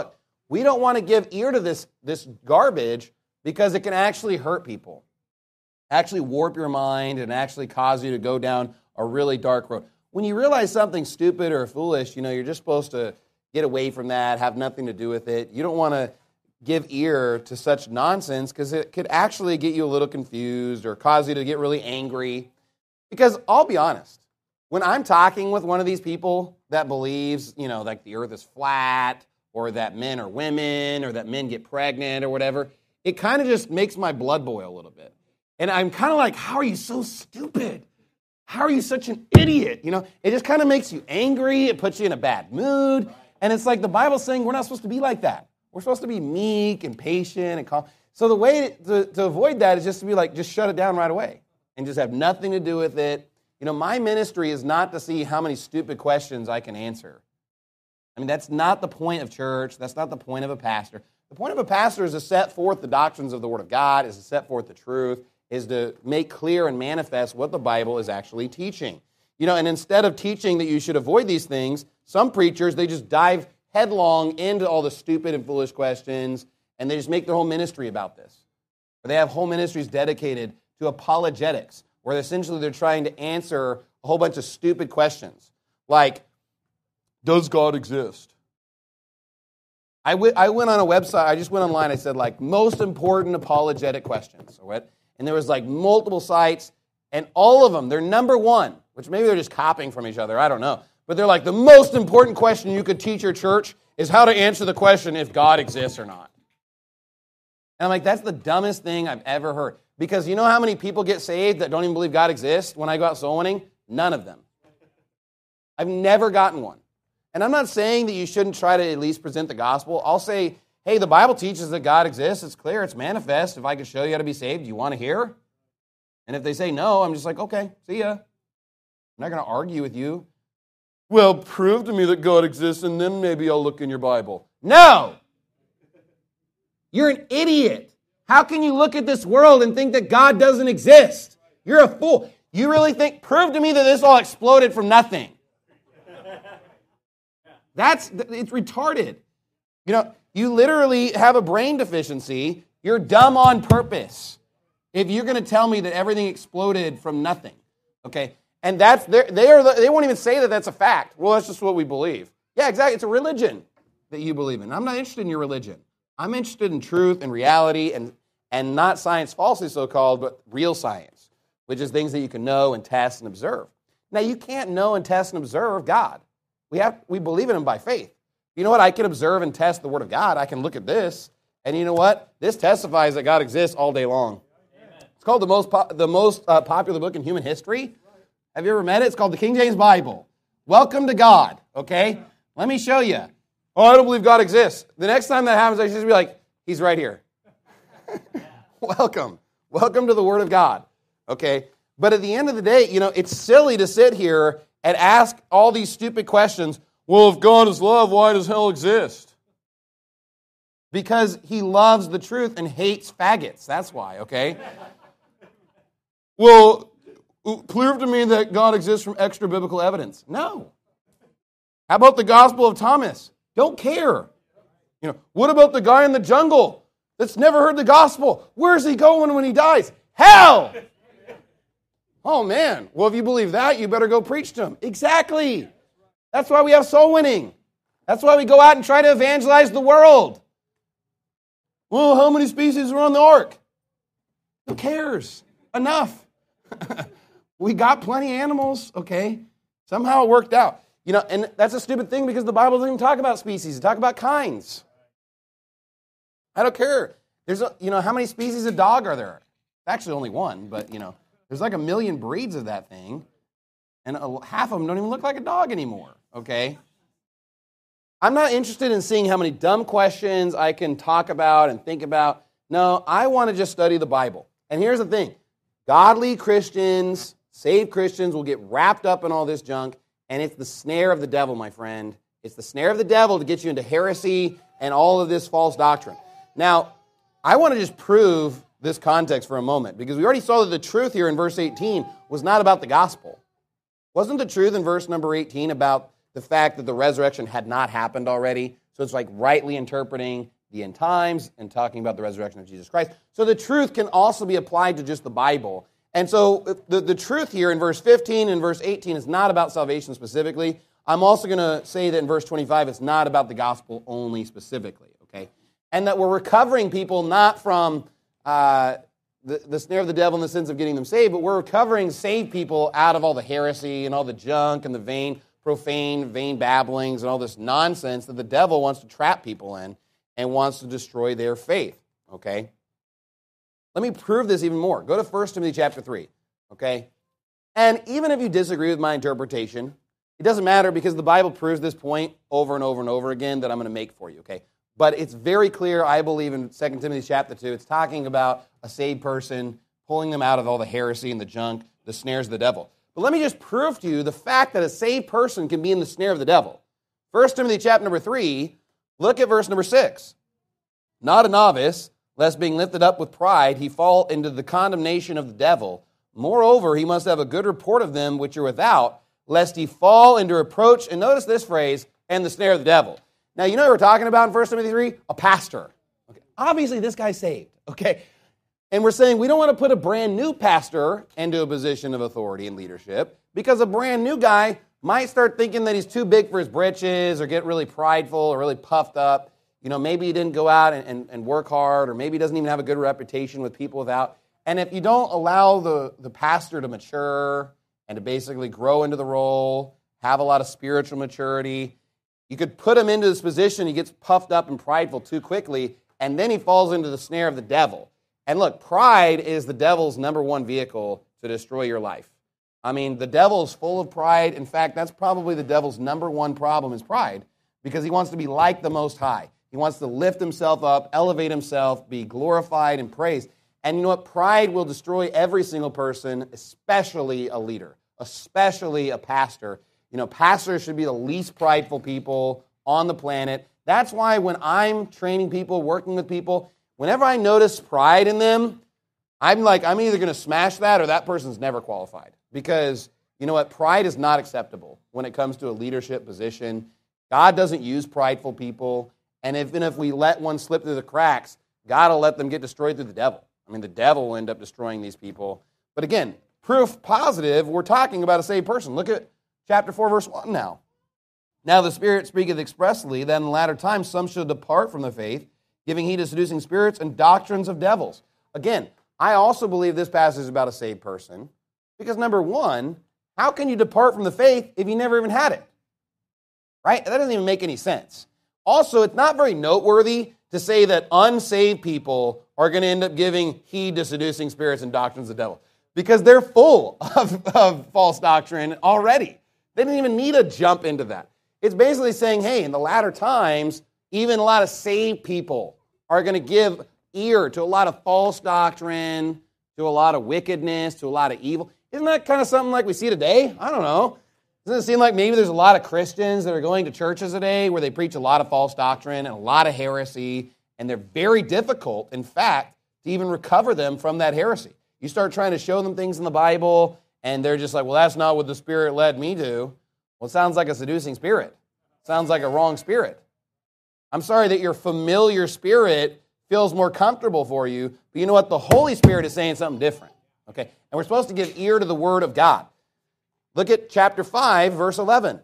We don't want to give ear to this, this garbage because it can actually hurt people, actually warp your mind, and actually cause you to go down a really dark road. When you realize something's stupid or foolish, you know, you're just supposed to get away from that, have nothing to do with it. You don't want to give ear to such nonsense because it could actually get you a little confused or cause you to get really angry. Because I'll be honest, when I'm talking with one of these people that believes, you know, like the earth is flat or that men are women or that men get pregnant or whatever, it kind of just makes my blood boil a little bit. And I'm kind of like, how are you so stupid? How are you such an idiot? You know, it just kind of makes you angry. It puts you in a bad mood. And it's like the Bible's saying we're not supposed to be like that. We're supposed to be meek and patient and calm. So the way to, to avoid that is just to be like, just shut it down right away and just have nothing to do with it. You know, my ministry is not to see how many stupid questions I can answer. I mean, that's not the point of church. That's not the point of a pastor. The point of a pastor is to set forth the doctrines of the Word of God, is to set forth the truth, is to make clear and manifest what the Bible is actually teaching. You know, and instead of teaching that you should avoid these things, some preachers, they just dive headlong into all the stupid and foolish questions, and they just make their whole ministry about this. Or they have whole ministries dedicated to apologetics, where essentially they're trying to answer a whole bunch of stupid questions, like, does God exist? I, w- I went on a website, I just went online, I said, like, most important apologetic questions, or what? And there was, like, multiple sites, and all of them, they're number one, which maybe they're just copying from each other, I don't know. But they're like, the most important question you could teach your church is how to answer the question if God exists or not. And I'm like, that's the dumbest thing I've ever heard. Because you know how many people get saved that don't even believe God exists when I go out soul winning? None of them. I've never gotten one. And I'm not saying that you shouldn't try to at least present the gospel. I'll say, hey, the Bible teaches that God exists. It's clear. It's manifest. If I could show you how to be saved, do you want to hear? And if they say no, I'm just like, okay, see ya. I'm not going to argue with you. Well, prove to me that God exists, and then maybe I'll look in your Bible. No! You're an idiot. How can you look at this world and think that God doesn't exist? You're a fool. You really think, prove to me that this all exploded from nothing. That's, it's retarded. You know, you literally have a brain deficiency. You're dumb on purpose if you're going to tell me that everything exploded from nothing. Okay? And that's they are they won't even say that that's a fact. Well, that's just what we believe. Yeah, exactly. It's a religion that you believe in. I'm not interested in your religion. I'm interested in truth and reality and, and not science falsely so-called, but real science, which is things that you can know and test and observe. Now, you can't know and test and observe God. We have we believe in Him by faith. You know what? I can observe and test the Word of God. I can look at this, and you know what? This testifies that God exists all day long. Amen. It's called the most po- the most uh, popular book in human history. Have you ever met it? It's called the King James Bible. Welcome to God, okay? Let me show you. Oh, I don't believe God exists. The next time that happens, I should just be like, He's right here. Welcome. Welcome to the Word of God, okay? But at the end of the day, you know, it's silly to sit here and ask all these stupid questions. Well, if God is love, why does hell exist? Because He loves the truth and hates faggots. That's why, okay? Well, prove to me that God exists from extra biblical evidence. No. How about the Gospel of Thomas? Don't care. You know, what about the guy in the jungle that's never heard the gospel? Where's he going when he dies? Hell! Oh, man. Well, if you believe that, you better go preach to him. Exactly. That's why we have soul winning. That's why we go out and try to evangelize the world. Well, how many species are on the ark? Who cares? Enough. We got plenty of animals, okay? Somehow it worked out. You know, and that's a stupid thing because the Bible doesn't even talk about species. It talks about kinds. I don't care. There's, a, you know, how many species of dog are there? Actually, only one, but, you know, there's like a million breeds of that thing, and a, half of them don't even look like a dog anymore, okay? I'm not interested in seeing how many dumb questions I can talk about and think about. No, I want to just study the Bible. And here's the thing. Godly Christians, saved Christians will get wrapped up in all this junk, and it's the snare of the devil, my friend. It's the snare of the devil to get you into heresy and all of this false doctrine. Now, I want to just prove this context for a moment, because we already saw that the truth here in verse eighteen was not about the gospel. Wasn't the truth in verse number eighteen about the fact that the resurrection had not happened already? So it's like rightly interpreting the end times and talking about the resurrection of Jesus Christ. So the truth can also be applied to just the Bible. And so the, the truth here in verse fifteen and verse eighteen is not about salvation specifically. I'm also going to say that in verse twenty-five, it's not about the gospel only specifically, okay? And that we're recovering people not from uh, the, the snare of the devil in the sense of getting them saved, but we're recovering saved people out of all the heresy and all the junk and the vain, profane, vain babblings and all this nonsense that the devil wants to trap people in and wants to destroy their faith, okay? Let me prove this even more. Go to First Timothy chapter three, okay? And even if you disagree with my interpretation, it doesn't matter because the Bible proves this point over and over and over again that I'm going to make for you, okay? But it's very clear, I believe, in Second Timothy chapter two, it's talking about a saved person, pulling them out of all the heresy and the junk, the snares of the devil. But let me just prove to you the fact that a saved person can be in the snare of the devil. First Timothy chapter number three, look at verse number six. Not a novice, lest being lifted up with pride, he fall into the condemnation of the devil. Moreover, he must have a good report of them which are without, lest he fall into reproach, and notice this phrase, and the snare of the devil. Now, you know what we're talking about in First Timothy three? A pastor. Okay. Obviously, this guy's saved, okay? And we're saying we don't want to put a brand new pastor into a position of authority and leadership because a brand new guy might start thinking that he's too big for his britches or get really prideful or really puffed up. You know, maybe he didn't go out and, and, and work hard, or maybe he doesn't even have a good reputation with people without. And if you don't allow the, the pastor to mature and to basically grow into the role, have a lot of spiritual maturity, you could put him into this position, he gets puffed up and prideful too quickly, and then he falls into the snare of the devil. And look, pride is the devil's number one vehicle to destroy your life. I mean, the devil is full of pride. In fact, that's probably the devil's number one problem is pride, because he wants to be like the Most High. He wants to lift himself up, elevate himself, be glorified and praised. And you know what? Pride will destroy every single person, especially a leader, especially a pastor. You know, pastors should be the least prideful people on the planet. That's why when I'm training people, working with people, whenever I notice pride in them, I'm like, I'm either going to smash that or that person's never qualified. Because, you know what, pride is not acceptable when it comes to a leadership position. God doesn't use prideful people. And even if we let one slip through the cracks, God will let them get destroyed through the devil. I mean, the devil will end up destroying these people. But again, proof positive, we're talking about a saved person. Look at chapter four, verse one now. Now the Spirit speaketh expressly that in the latter times some shall depart from the faith, giving heed to seducing spirits and doctrines of devils. Again, I also believe this passage is about a saved person because, number one, how can you depart from the faith if you never even had it? Right? That doesn't even make any sense. Also, it's not very noteworthy to say that unsaved people are going to end up giving heed to seducing spirits and doctrines of the devil because they're full of, of false doctrine already. They didn't even need to jump into that. It's basically saying, hey, in the latter times, even a lot of saved people are going to give ear to a lot of false doctrine, to a lot of wickedness, to a lot of evil. Isn't that kind of something like we see today? I don't know. Doesn't it seem like maybe there's a lot of Christians that are going to churches today where they preach a lot of false doctrine and a lot of heresy, and they're very difficult, in fact, to even recover them from that heresy. You start trying to show them things in the Bible, and they're just like, well, that's not what the Spirit led me to. Well, it sounds like a seducing spirit. It sounds like a wrong spirit. I'm sorry that your familiar spirit feels more comfortable for you, but you know what? The Holy Spirit is saying something different. Okay? And we're supposed to give ear to the Word of God. Look at chapter five, verse eleven.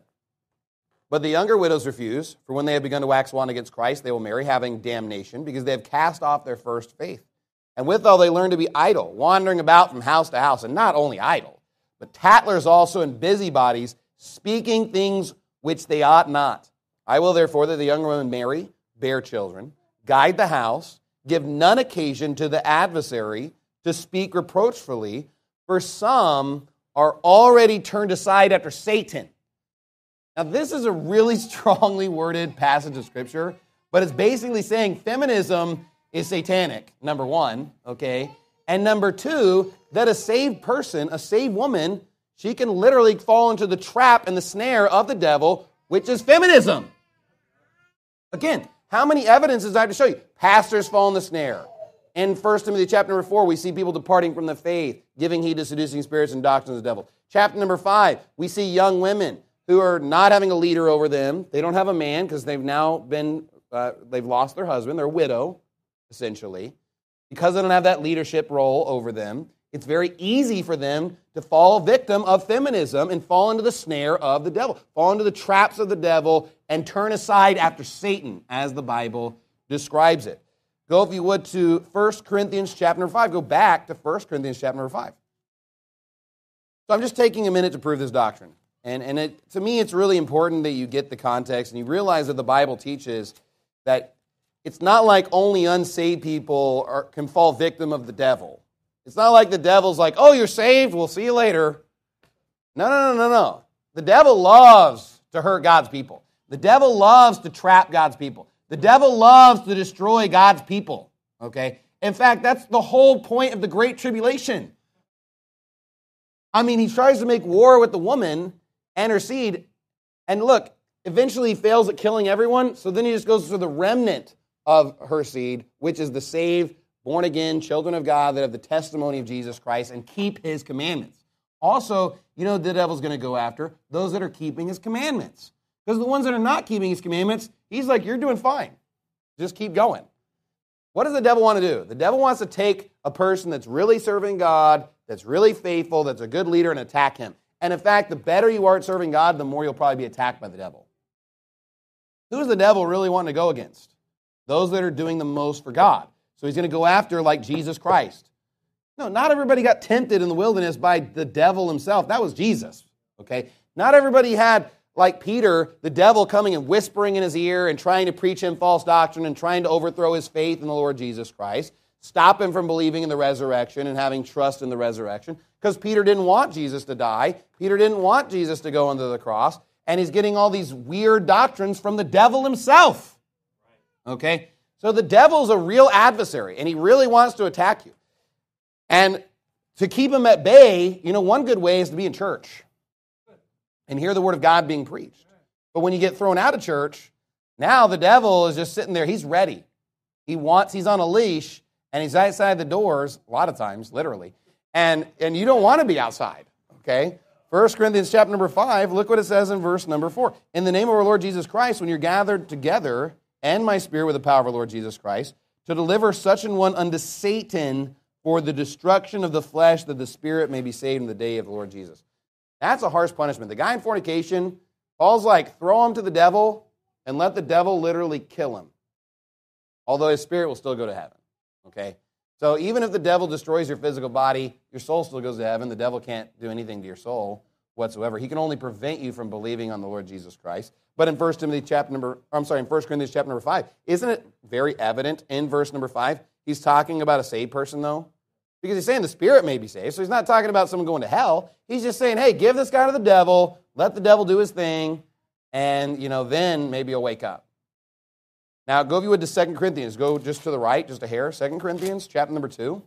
But the younger widows refuse, for when they have begun to wax wan against Christ, they will marry, having damnation, because they have cast off their first faith. And withal they learn to be idle, wandering about from house to house, and not only idle, but tattlers also and busybodies, speaking things which they ought not. I will therefore that the younger women marry, bear children, guide the house, give none occasion to the adversary to speak reproachfully, for some are already turned aside after Satan. Now, this is a really strongly worded passage of Scripture, but it's basically saying feminism is satanic, number one, okay? And number two, that a saved person, a saved woman, she can literally fall into the trap and the snare of the devil, which is feminism. Again, how many evidences do I have to show you? Pastors fall in the snare. In First Timothy chapter number four, we see people departing from the faith, giving heed to seducing spirits and doctrines of the devil. Chapter number five, we see young women who are not having a leader over them. They don't have a man because they've now been, uh, they've lost their husband. They're a widow, essentially. Because they don't have that leadership role over them, it's very easy for them to fall victim of feminism and fall into the snare of the devil, fall into the traps of the devil, and turn aside after Satan, as the Bible describes it. Go, if you would, to First Corinthians chapter number five. Go back to First Corinthians chapter number five. So I'm just taking a minute to prove this doctrine. And, and it, to me, it's really important that you get the context and you realize that the Bible teaches that it's not like only unsaved people are, can fall victim of the devil. It's not like the devil's like, oh, you're saved, we'll see you later. No, no, no, no, no. The devil loves to hurt God's people. The devil loves to trap God's people. The devil loves to destroy God's people. Okay? In fact, that's the whole point of the Great Tribulation. I mean, he tries to make war with the woman and her seed, and look, eventually he fails at killing everyone, so then he just goes for the remnant of her seed, which is the saved, born-again children of God that have the testimony of Jesus Christ and keep his commandments. Also, you know the devil's going to go after those that are keeping his commandments. Because the ones that are not keeping his commandments, he's like, you're doing fine. Just keep going. What does the devil want to do? The devil wants to take a person that's really serving God, that's really faithful, that's a good leader, and attack him. And in fact, the better you are at serving God, the more you'll probably be attacked by the devil. Who's the devil really wanting to go against? Those that are doing the most for God. So he's going to go after like Jesus Christ. No, not everybody got tempted in the wilderness by the devil himself. That was Jesus, okay? Not everybody had, like Peter, the devil coming and whispering in his ear and trying to preach him false doctrine and trying to overthrow his faith in the Lord Jesus Christ, stop him from believing in the resurrection and having trust in the resurrection, because Peter didn't want Jesus to die. Peter didn't want Jesus to go under the cross, and he's getting all these weird doctrines from the devil himself, okay? So the devil's a real adversary, and he really wants to attack you. And to keep him at bay, you know, one good way is to be in church and hear the word of God being preached. But when you get thrown out of church, now the devil is just sitting there. He's ready. He wants, he's on a leash, and he's outside the doors, a lot of times, literally. And, and you don't want to be outside, okay? First Corinthians chapter number five, look what it says in verse number four. In the name of our Lord Jesus Christ, when you're gathered together, and my spirit with the power of our Lord Jesus Christ, to deliver such an one unto Satan for the destruction of the flesh, that the spirit may be saved in the day of the Lord Jesus. That's a harsh punishment. The guy in fornication, Paul's like, throw him to the devil and let the devil literally kill him. Although his spirit will still go to heaven. Okay? So even if the devil destroys your physical body, your soul still goes to heaven. The devil can't do anything to your soul whatsoever. He can only prevent you from believing on the Lord Jesus Christ. But in First Timothy chapter number, I'm sorry, in First Corinthians chapter number five, isn't it very evident in verse number five? He's talking about a saved person, though. Because he's saying the spirit may be saved. So he's not talking about someone going to hell. He's just saying, hey, give this guy to the devil, let the devil do his thing, and, you know, then maybe he'll wake up. Now, go if you would to Second Corinthians. Go just to the right, just a hair. Second Corinthians, chapter number two.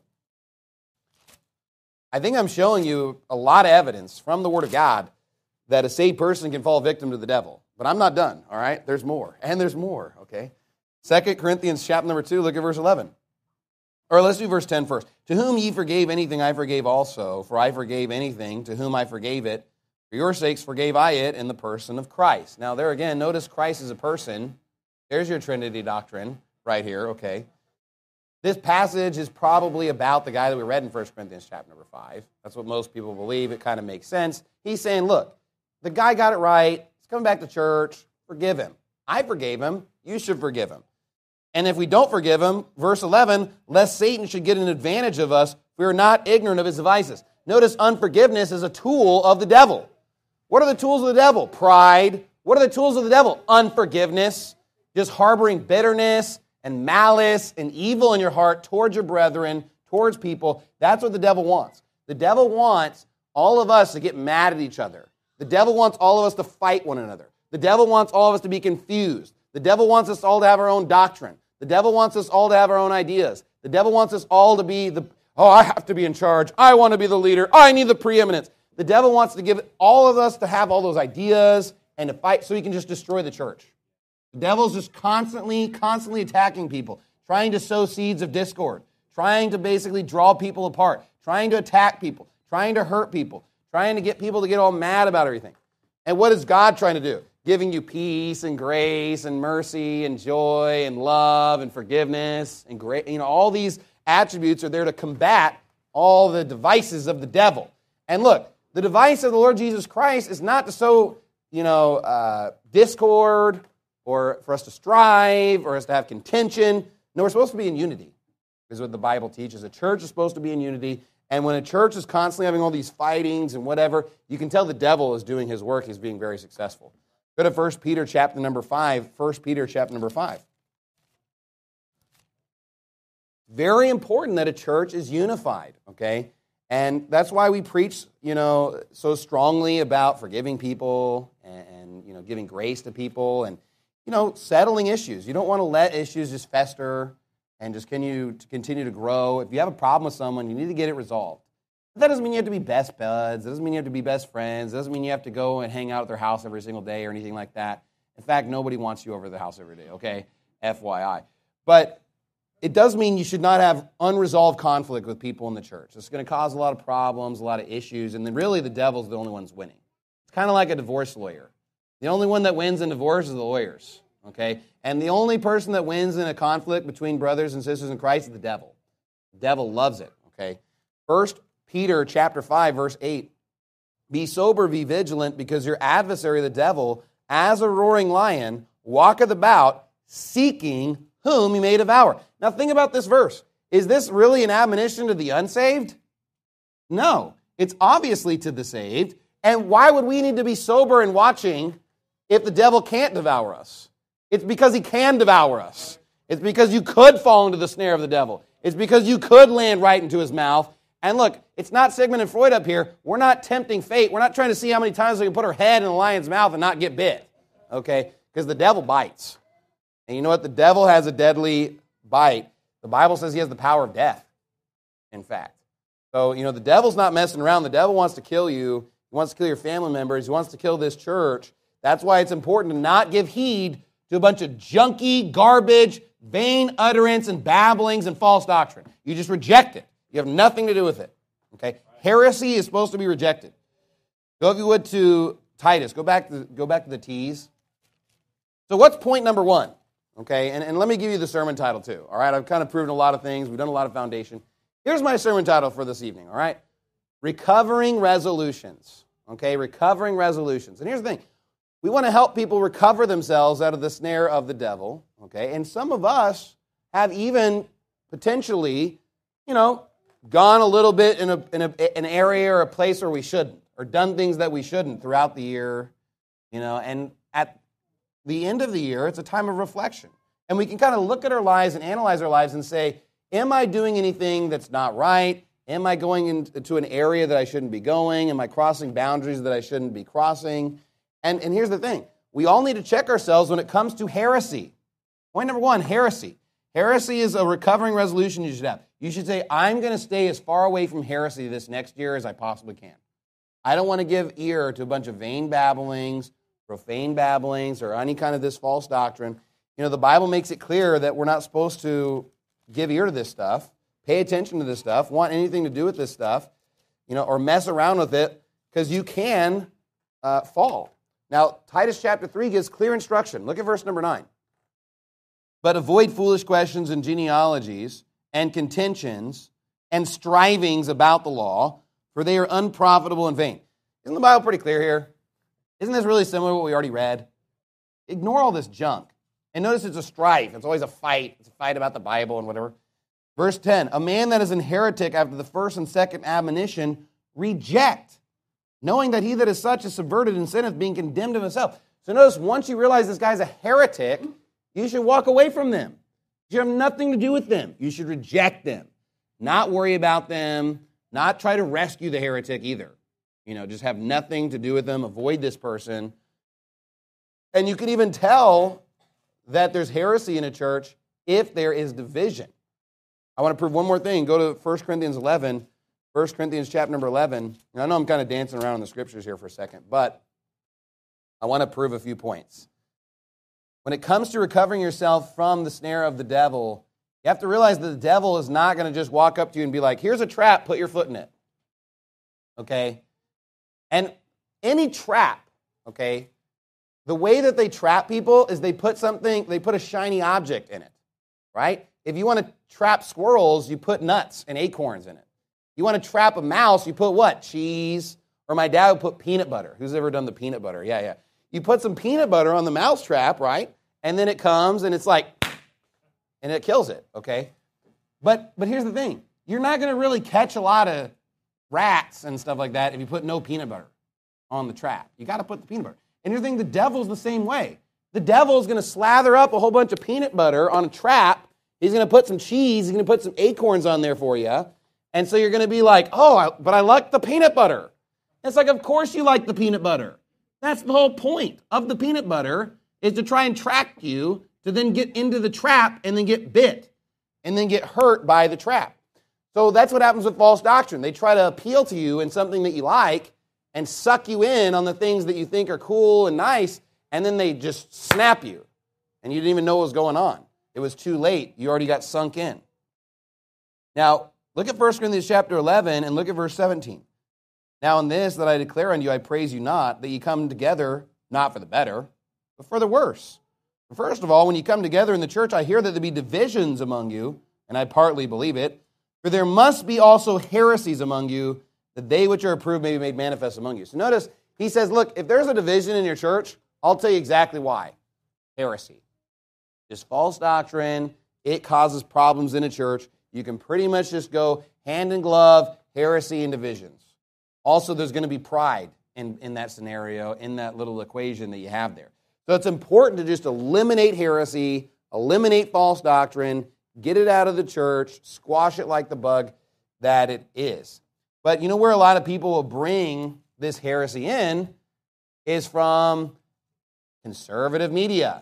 I think I'm showing you a lot of evidence from the Word of God that a saved person can fall victim to the devil. But I'm not done, all right? There's more, and there's more, okay? Second Corinthians, chapter number two, look at verse eleven. Or let's do verse ten first. To whom ye forgave anything, I forgave also. For I forgave anything, to whom I forgave it. For your sakes forgave I it in the person of Christ. Now there again, notice Christ is a person. There's your Trinity doctrine right here, okay? This passage is probably about the guy that we read in First Corinthians chapter number five. That's what most people believe. It kind of makes sense. He's saying, look, the guy got it right. He's coming back to church. Forgive him. I forgave him. You should forgive him. And if we don't forgive him, verse eleven, lest Satan should get an advantage of us, we are not ignorant of his devices. Notice unforgiveness is a tool of the devil. What are the tools of the devil? Pride. What are the tools of the devil? Unforgiveness. Just harboring bitterness and malice and evil in your heart towards your brethren, towards people. That's what the devil wants. The devil wants all of us to get mad at each other. The devil wants all of us to fight one another. The devil wants all of us to be confused. The devil wants us all to have our own doctrine. The devil wants us all to have our own ideas. The devil wants us all to be the, oh, I have to be in charge. I want to be the leader. I need the preeminence. The devil wants to give all of us to have all those ideas and to fight so he can just destroy the church. The devil's just constantly, constantly attacking people, trying to sow seeds of discord, trying to basically draw people apart, trying to attack people, trying to hurt people, trying to get people to get all mad about everything. And what is God trying to do? Giving you peace and grace and mercy and joy and love and forgiveness and great, you know, all these attributes are there to combat all the devices of the devil. And look, the device of the Lord Jesus Christ is not to sow, you know, uh, discord or for us to strive or us to have contention. No, we're supposed to be in unity, is what the Bible teaches. A church is supposed to be in unity. And when a church is constantly having all these fightings and whatever, you can tell the devil is doing his work. He's being very successful. Go to First Peter chapter number five. First Peter chapter number five. Very important that a church is unified, okay? And that's why we preach, you know, so strongly about forgiving people and, and, you know, giving grace to people and, you know, settling issues. You don't want to let issues just fester and just continue to continue to grow. If you have a problem with someone, you need to get it resolved. That doesn't mean you have to be best buds. It doesn't mean you have to be best friends. It doesn't mean you have to go and hang out at their house every single day or anything like that. In fact, nobody wants you over at their house every day, okay? F Y I. But it does mean you should not have unresolved conflict with people in the church. It's going to cause a lot of problems, a lot of issues, and then really the devil's the only one's winning. It's kind of like a divorce lawyer. The only one that wins in divorce is the lawyers, okay? And the only person that wins in a conflict between brothers and sisters in Christ is the devil. The devil loves it, okay? First Peter chapter five, verse eight. Be sober, be vigilant, because your adversary, the devil, as a roaring lion, walketh about, seeking whom he may devour. Now think about this verse. Is this really an admonition to the unsaved? No. It's obviously to the saved. And why would we need to be sober and watching if the devil can't devour us? It's because he can devour us. It's because you could fall into the snare of the devil. It's because you could land right into his mouth. And look, it's not Sigmund and Freud up here. We're not tempting fate. We're not trying to see how many times we can put our head in a lion's mouth and not get bit. Okay? Because the devil bites. And you know what? The devil has a deadly bite. The Bible says he has the power of death, in fact. So, you know, the devil's not messing around. The devil wants to kill you. He wants to kill your family members. He wants to kill this church. That's why it's important to not give heed to a bunch of junky, garbage, vain utterance and babblings and false doctrine. You just reject it. You have nothing to do with it. Okay? Heresy is supposed to be rejected. Go, if you would, to Titus. Go back to, go back to the T's. So what's point number one? Okay, and, and let me give you the sermon title too. All right, I've kind of proven a lot of things. We've done a lot of foundation. Here's my sermon title for this evening, all right? Recovering resolutions. Okay, recovering resolutions. And here's the thing. We want to help people recover themselves out of the snare of the devil, okay? And some of us have even potentially, you know, gone a little bit in, a, in a, an area or a place where we shouldn't, or done things that we shouldn't throughout the year, you know, and at the end of the year, it's a time of reflection. And we can kind of look at our lives and analyze our lives and say, am I doing anything that's not right? Am I going into an area that I shouldn't be going? Am I crossing boundaries that I shouldn't be crossing? And, and here's the thing. We all need to check ourselves when it comes to heresy. Point number one, heresy. Heresy is a recovering resolution you should have. You should say, I'm going to stay as far away from heresy this next year as I possibly can. I don't want to give ear to a bunch of vain babblings, profane babblings, or any kind of this false doctrine. You know, the Bible makes it clear that we're not supposed to give ear to this stuff, pay attention to this stuff, want anything to do with this stuff, you know, or mess around with it, because you can uh, fall. Now, Titus chapter three gives clear instruction. Look at verse number nine. But avoid foolish questions and genealogies and contentions and strivings about the law, for they are unprofitable and vain. Isn't the Bible pretty clear here? Isn't this really similar to what we already read? Ignore all this junk. And notice it's a strife. It's always a fight. It's a fight about the Bible and whatever. Verse ten, a man that is an heretic after the first and second admonition, reject, knowing that he that is such is subverted and sinneth, being condemned of himself. So notice, once you realize this guy's a heretic, you should walk away from them. You should have nothing to do with them. You should reject them. Not worry about them. Not try to rescue the heretic either. You know, just have nothing to do with them. Avoid this person. And you can even tell that there's heresy in a church if there is division. I want to prove one more thing. Go to First Corinthians eleven. First Corinthians chapter number eleven. And I know I'm kind of dancing around in the scriptures here for a second, but I want to prove a few points. When it comes to recovering yourself from the snare of the devil, you have to realize that the devil is not going to just walk up to you and be like, here's a trap, put your foot in it. Okay? And any trap, okay, the way that they trap people is they put something, they put a shiny object in it, right? If you want to trap squirrels, you put nuts and acorns in it. You want to trap a mouse, you put what? Cheese. Or my dad would put peanut butter. Who's ever done the peanut butter? Yeah, yeah. You put some peanut butter on the mouse trap, right? And then it comes and it's like, and it kills it, okay? But but here's the thing. You're not going to really catch a lot of rats and stuff like that if you put no peanut butter on the trap. You got to put the peanut butter. And you're thinking the devil's the same way. The devil's going to slather up a whole bunch of peanut butter on a trap. He's going to put some cheese. He's going to put some acorns on there for you. And so you're going to be like, oh, I, but I like the peanut butter. It's like, of course you like the peanut butter. That's the whole point of the peanut butter, is to try and track you to then get into the trap and then get bit and then get hurt by the trap. So that's what happens with false doctrine. They try to appeal to you in something that you like and suck you in on the things that you think are cool and nice, and then they just snap you, and you didn't even know what was going on. It was too late. You already got sunk in. Now, look at First Corinthians chapter eleven and look at verse seventeen. Now in this that I declare unto you, I praise you not, that ye come together, not for the better, but for the worse. First of all, when you come together in the church, I hear that there be divisions among you, and I partly believe it. For there must be also heresies among you, that they which are approved may be made manifest among you. So notice, he says, look, if there's a division in your church, I'll tell you exactly why. Heresy. Just false doctrine. It causes problems in a church. You can pretty much just go hand in glove, heresy and divisions. Also, there's going to be pride in, in that scenario, in that little equation that you have there. So it's important to just eliminate heresy, eliminate false doctrine, get it out of the church, squash it like the bug that it is. But you know where a lot of people will bring this heresy in is from conservative media.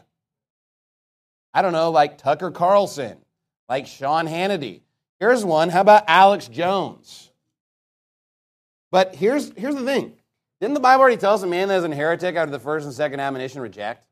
I don't know, like Tucker Carlson, like Sean Hannity. Here's one. How about Alex Jones? But here's, here's the thing. Didn't the Bible already tell us a man that is a heretic after the first and second admonition reject?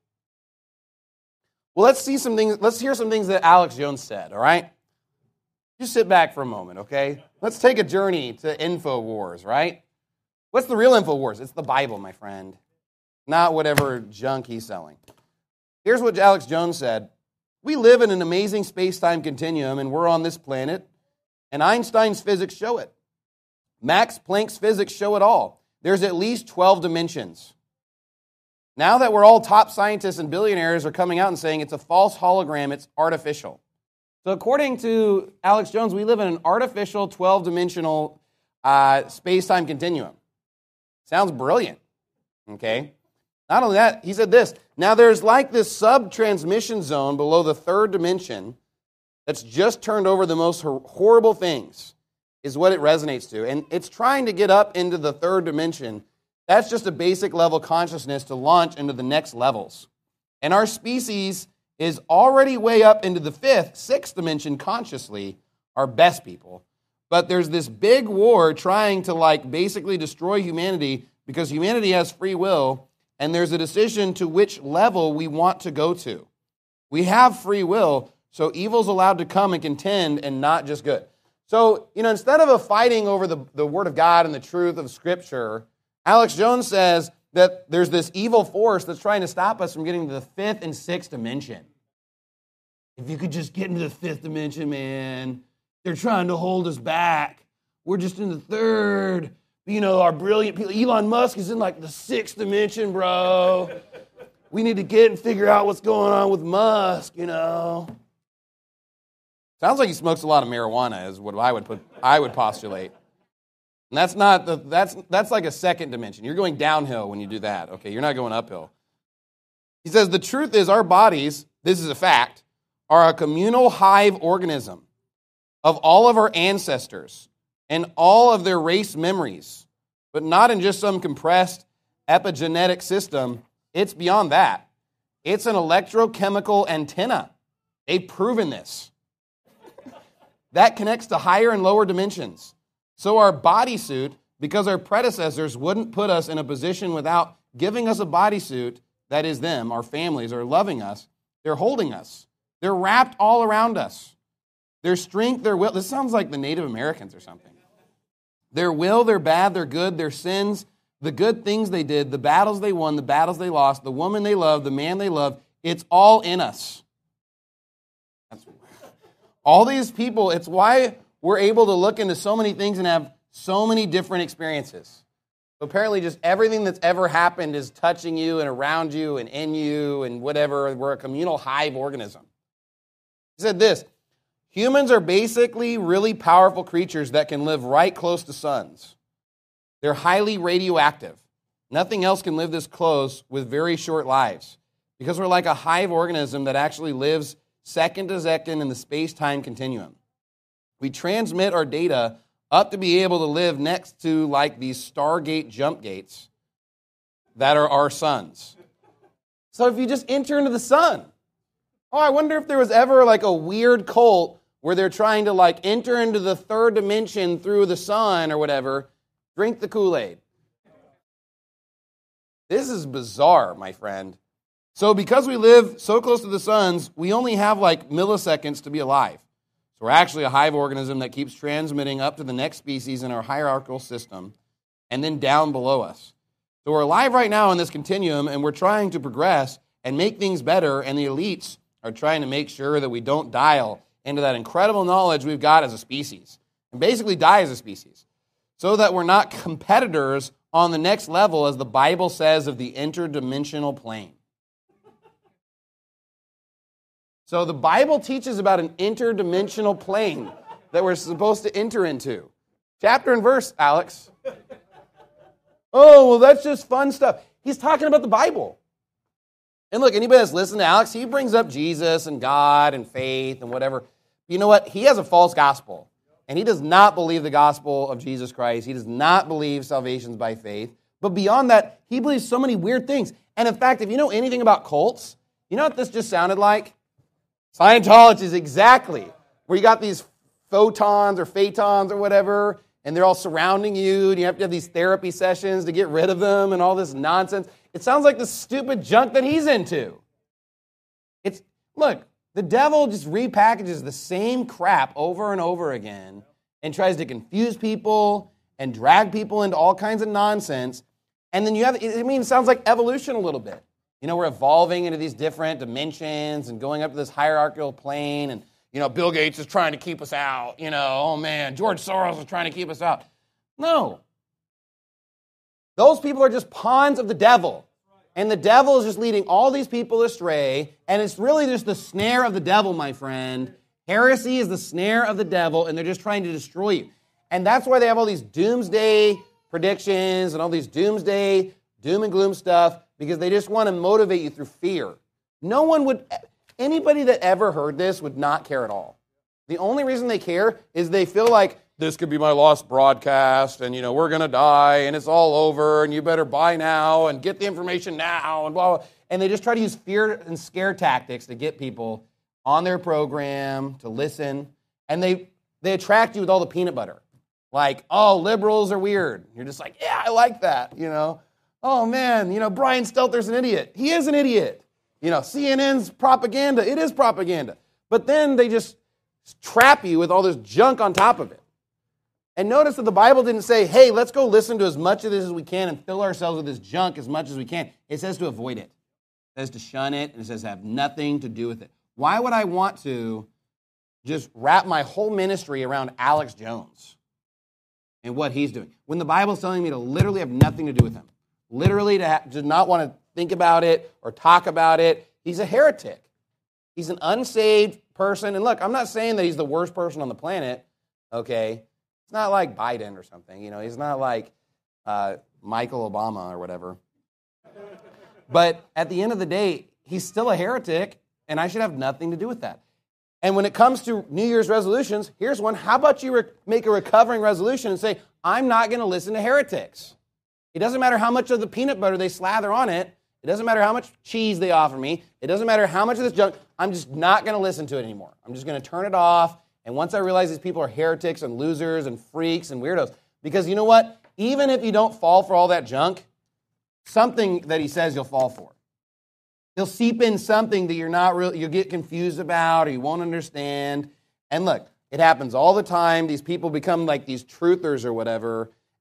Well, let's see some things. Let's hear some things that Alex Jones said, all right? Just sit back for a moment, okay? Let's take a journey to InfoWars, right? What's the real InfoWars? It's the Bible, my friend, not whatever junk he's selling. Here's what Alex Jones said. We live in an amazing space-time continuum, and we're on this planet, and Einstein's physics show it. Max Planck's physics show it all. There's at least twelve dimensions. Now that we're all top scientists and billionaires are coming out and saying it's a false hologram, it's artificial. So according to Alex Jones, we live in an artificial twelve-dimensional uh, space-time continuum. Sounds brilliant, okay? Not only that, he said this, now there's like this sub-transmission zone below the third dimension that's just turned over the most hor- horrible things, is what it resonates to. And it's trying to get up into the third dimension. That's just a basic level consciousness to launch into the next levels. And our species is already way up into the fifth, sixth dimension consciously, our best people. But there's this big war trying to like basically destroy humanity because humanity has free will and there's a decision to which level we want to go to. We have free will, so evil's allowed to come and contend and not just good. So, you know, instead of a fighting over the, the Word of God and the truth of Scripture, Alex Jones says that there's this evil force that's trying to stop us from getting to the fifth and sixth dimension. If you could just get into the fifth dimension, man, they're trying to hold us back. We're just in the third. You know, our brilliant people. Elon Musk is in like the sixth dimension, bro. We need to get and figure out what's going on with Musk, you know. Sounds like he smokes a lot of marijuana, is what I would put. I would postulate, and that's not the. That's that's like a second dimension. You're going downhill when you do that. Okay, you're not going uphill. He says the truth is our bodies. This is a fact. Are a communal hive organism of all of our ancestors and all of their race memories, but not in just some compressed epigenetic system. It's beyond that. It's an electrochemical antenna. They've proven this. That connects to higher and lower dimensions. So our bodysuit, because our predecessors wouldn't put us in a position without giving us a bodysuit, that is them, our families are loving us, they're holding us. They're wrapped all around us. Their strength, their will, this sounds like the Native Americans or something. Their will, their bad, their good, their sins, the good things they did, the battles they won, the battles they lost, the woman they loved, the man they loved, it's all in us. That's, all these people, it's why we're able to look into so many things and have so many different experiences. So apparently just everything that's ever happened is touching you and around you and in you and whatever. We're a communal hive organism. He said this, humans are basically really powerful creatures that can live right close to suns. They're highly radioactive. Nothing else can live this close with very short lives because we're like a hive organism that actually lives second to second in the space-time continuum. We transmit our data up to be able to live next to like these Stargate jump gates that are our suns. So if you just enter into the sun, oh, I wonder if there was ever like a weird cult where they're trying to like enter into the third dimension through the sun or whatever. Drink the Kool-Aid. This is bizarre, my friend. So because we live so close to the suns, we only have like milliseconds to be alive. So we're actually a hive organism that keeps transmitting up to the next species in our hierarchical system and then down below us. So we're alive right now in this continuum, and we're trying to progress and make things better, and the elites are trying to make sure that we don't dial into that incredible knowledge we've got as a species, and basically die as a species, so that we're not competitors on the next level, as the Bible says, of the interdimensional plane. So the Bible teaches about an interdimensional plane that we're supposed to enter into. Chapter and verse, Alex. Oh, well, that's just fun stuff. He's talking about the Bible. And look, anybody that's listened to Alex, he brings up Jesus and God and faith and whatever. You know what? He has a false gospel. And he does not believe the gospel of Jesus Christ. He does not believe salvation's by faith. But beyond that, he believes so many weird things. And in fact, if you know anything about cults, you know what this just sounded like? Scientology is exactly where you got these photons or phaetons or whatever, and they're all surrounding you, and you have to have these therapy sessions to get rid of them and all this nonsense. It sounds like the stupid junk that he's into. It's look, the devil just repackages the same crap over and over again and tries to confuse people and drag people into all kinds of nonsense. And then you have, I mean, it sounds like evolution a little bit. You know, we're evolving into these different dimensions and going up to this hierarchical plane. And, you know, Bill Gates is trying to keep us out. You know, oh, man, George Soros is trying to keep us out. No. Those people are just pawns of the devil. And the devil is just leading all these people astray. And it's really just the snare of the devil, my friend. Heresy is the snare of the devil, and they're just trying to destroy you. And that's why they have all these doomsday predictions and all these doomsday, doom and gloom stuff, because they just want to motivate you through fear. No one would, anybody that ever heard this would not care at all. The only reason they care is they feel like this could be my lost broadcast, and, you know, we're going to die, and it's all over, and you better buy now, and get the information now, and blah, blah. And they just try to use fear and scare tactics to get people on their program to listen, and they they attract you with all the peanut butter. Like, oh, liberals are weird. You're just like, yeah, I like that, you know. Oh, man, you know, Brian Stelter's an idiot. He is an idiot. You know, C N N's propaganda. It is propaganda. But then they just trap you with all this junk on top of it. And notice that the Bible didn't say, hey, let's go listen to as much of this as we can and fill ourselves with this junk as much as we can. It says to avoid it. It says to shun it, and it says to have nothing to do with it. Why would I want to just wrap my whole ministry around Alex Jones and what he's doing, when the Bible's telling me to literally have nothing to do with him? Literally to, ha- to not want to think about it or talk about it. He's a heretic. He's an unsaved person. And look, I'm not saying that he's the worst person on the planet, okay? It's not like Biden or something. You know, he's not like uh, Michael Obama or whatever. But at the end of the day, he's still a heretic, and I should have nothing to do with that. And when it comes to New Year's resolutions, here's one. How about you re- make a recovering resolution and say, I'm not going to listen to heretics. It doesn't matter how much of the peanut butter they slather on it. It doesn't matter how much cheese they offer me. It doesn't matter how much of this junk. I'm just not going to listen to it anymore. I'm just going to turn it off. And once I realize these people are heretics and losers and freaks and weirdos, because you know what? Even if you don't fall for all that junk, something that he says you'll fall for. He'll seep in something that you're not really, you'll get confused about or you won't understand. And look, it happens all the time. These people become like these truthers or whatever,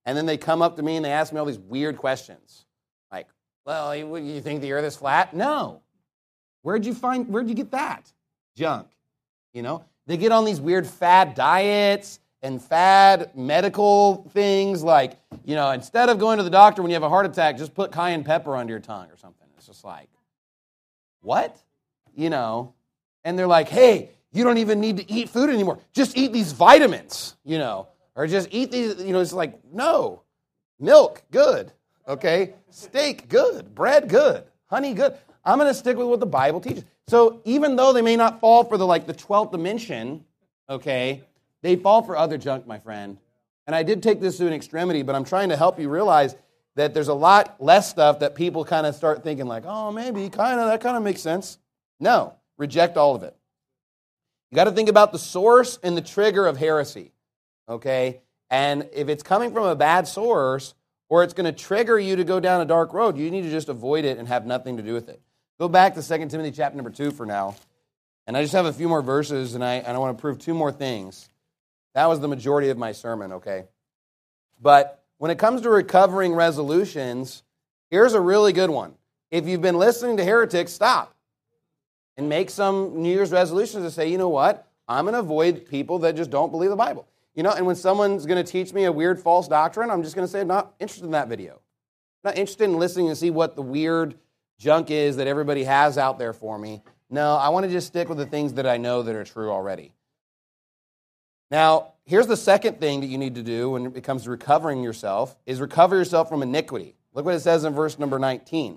And then they come up to me and they ask me all these weird questions. Like, well, you, you think the earth is flat? No. Where'd you find, where'd you get that? Junk. You know? They get on these weird fad diets and fad medical things like, you know, instead of going to the doctor when you have a heart attack, just put cayenne pepper under your tongue or something. It's just like, what? You know? And they're like, hey, you don't even need to eat food anymore. Just eat these vitamins, you know, or just eat these, you know, it's like, no. Milk, good, okay? Steak, good. Bread, good. Honey, good. I'm going to stick with what the Bible teaches. So even though they may not fall for the, like, the twelfth dimension, okay, they fall for other junk, my friend. And I did take this to an extremity, but I'm trying to help you realize that there's a lot less stuff that people kind of start thinking like, oh, maybe, kind of, that kind of makes sense. No, reject all of it. You got to think about the source and the trigger of heresy, okay? And if it's coming from a bad source or it's going to trigger you to go down a dark road, you need to just avoid it and have nothing to do with it. Go back to Second Timothy chapter number two for now. And I just have a few more verses, and I, and I want to prove two more things. That was the majority of my sermon, okay? But when it comes to recovering resolutions, here's a really good one. If you've been listening to heretics, stop. And make some New Year's resolutions to say, you know what? I'm going to avoid people that just don't believe the Bible. You know, and when someone's going to teach me a weird false doctrine, I'm just going to say, I'm not interested in that video. I'm not interested in listening to see what the weird junk is that everybody has out there for me. No, I want to just stick with the things that I know that are true already. Now, here's the second thing that you need to do when it comes to recovering yourself, is recover yourself from iniquity. Look what it says in verse number nineteen.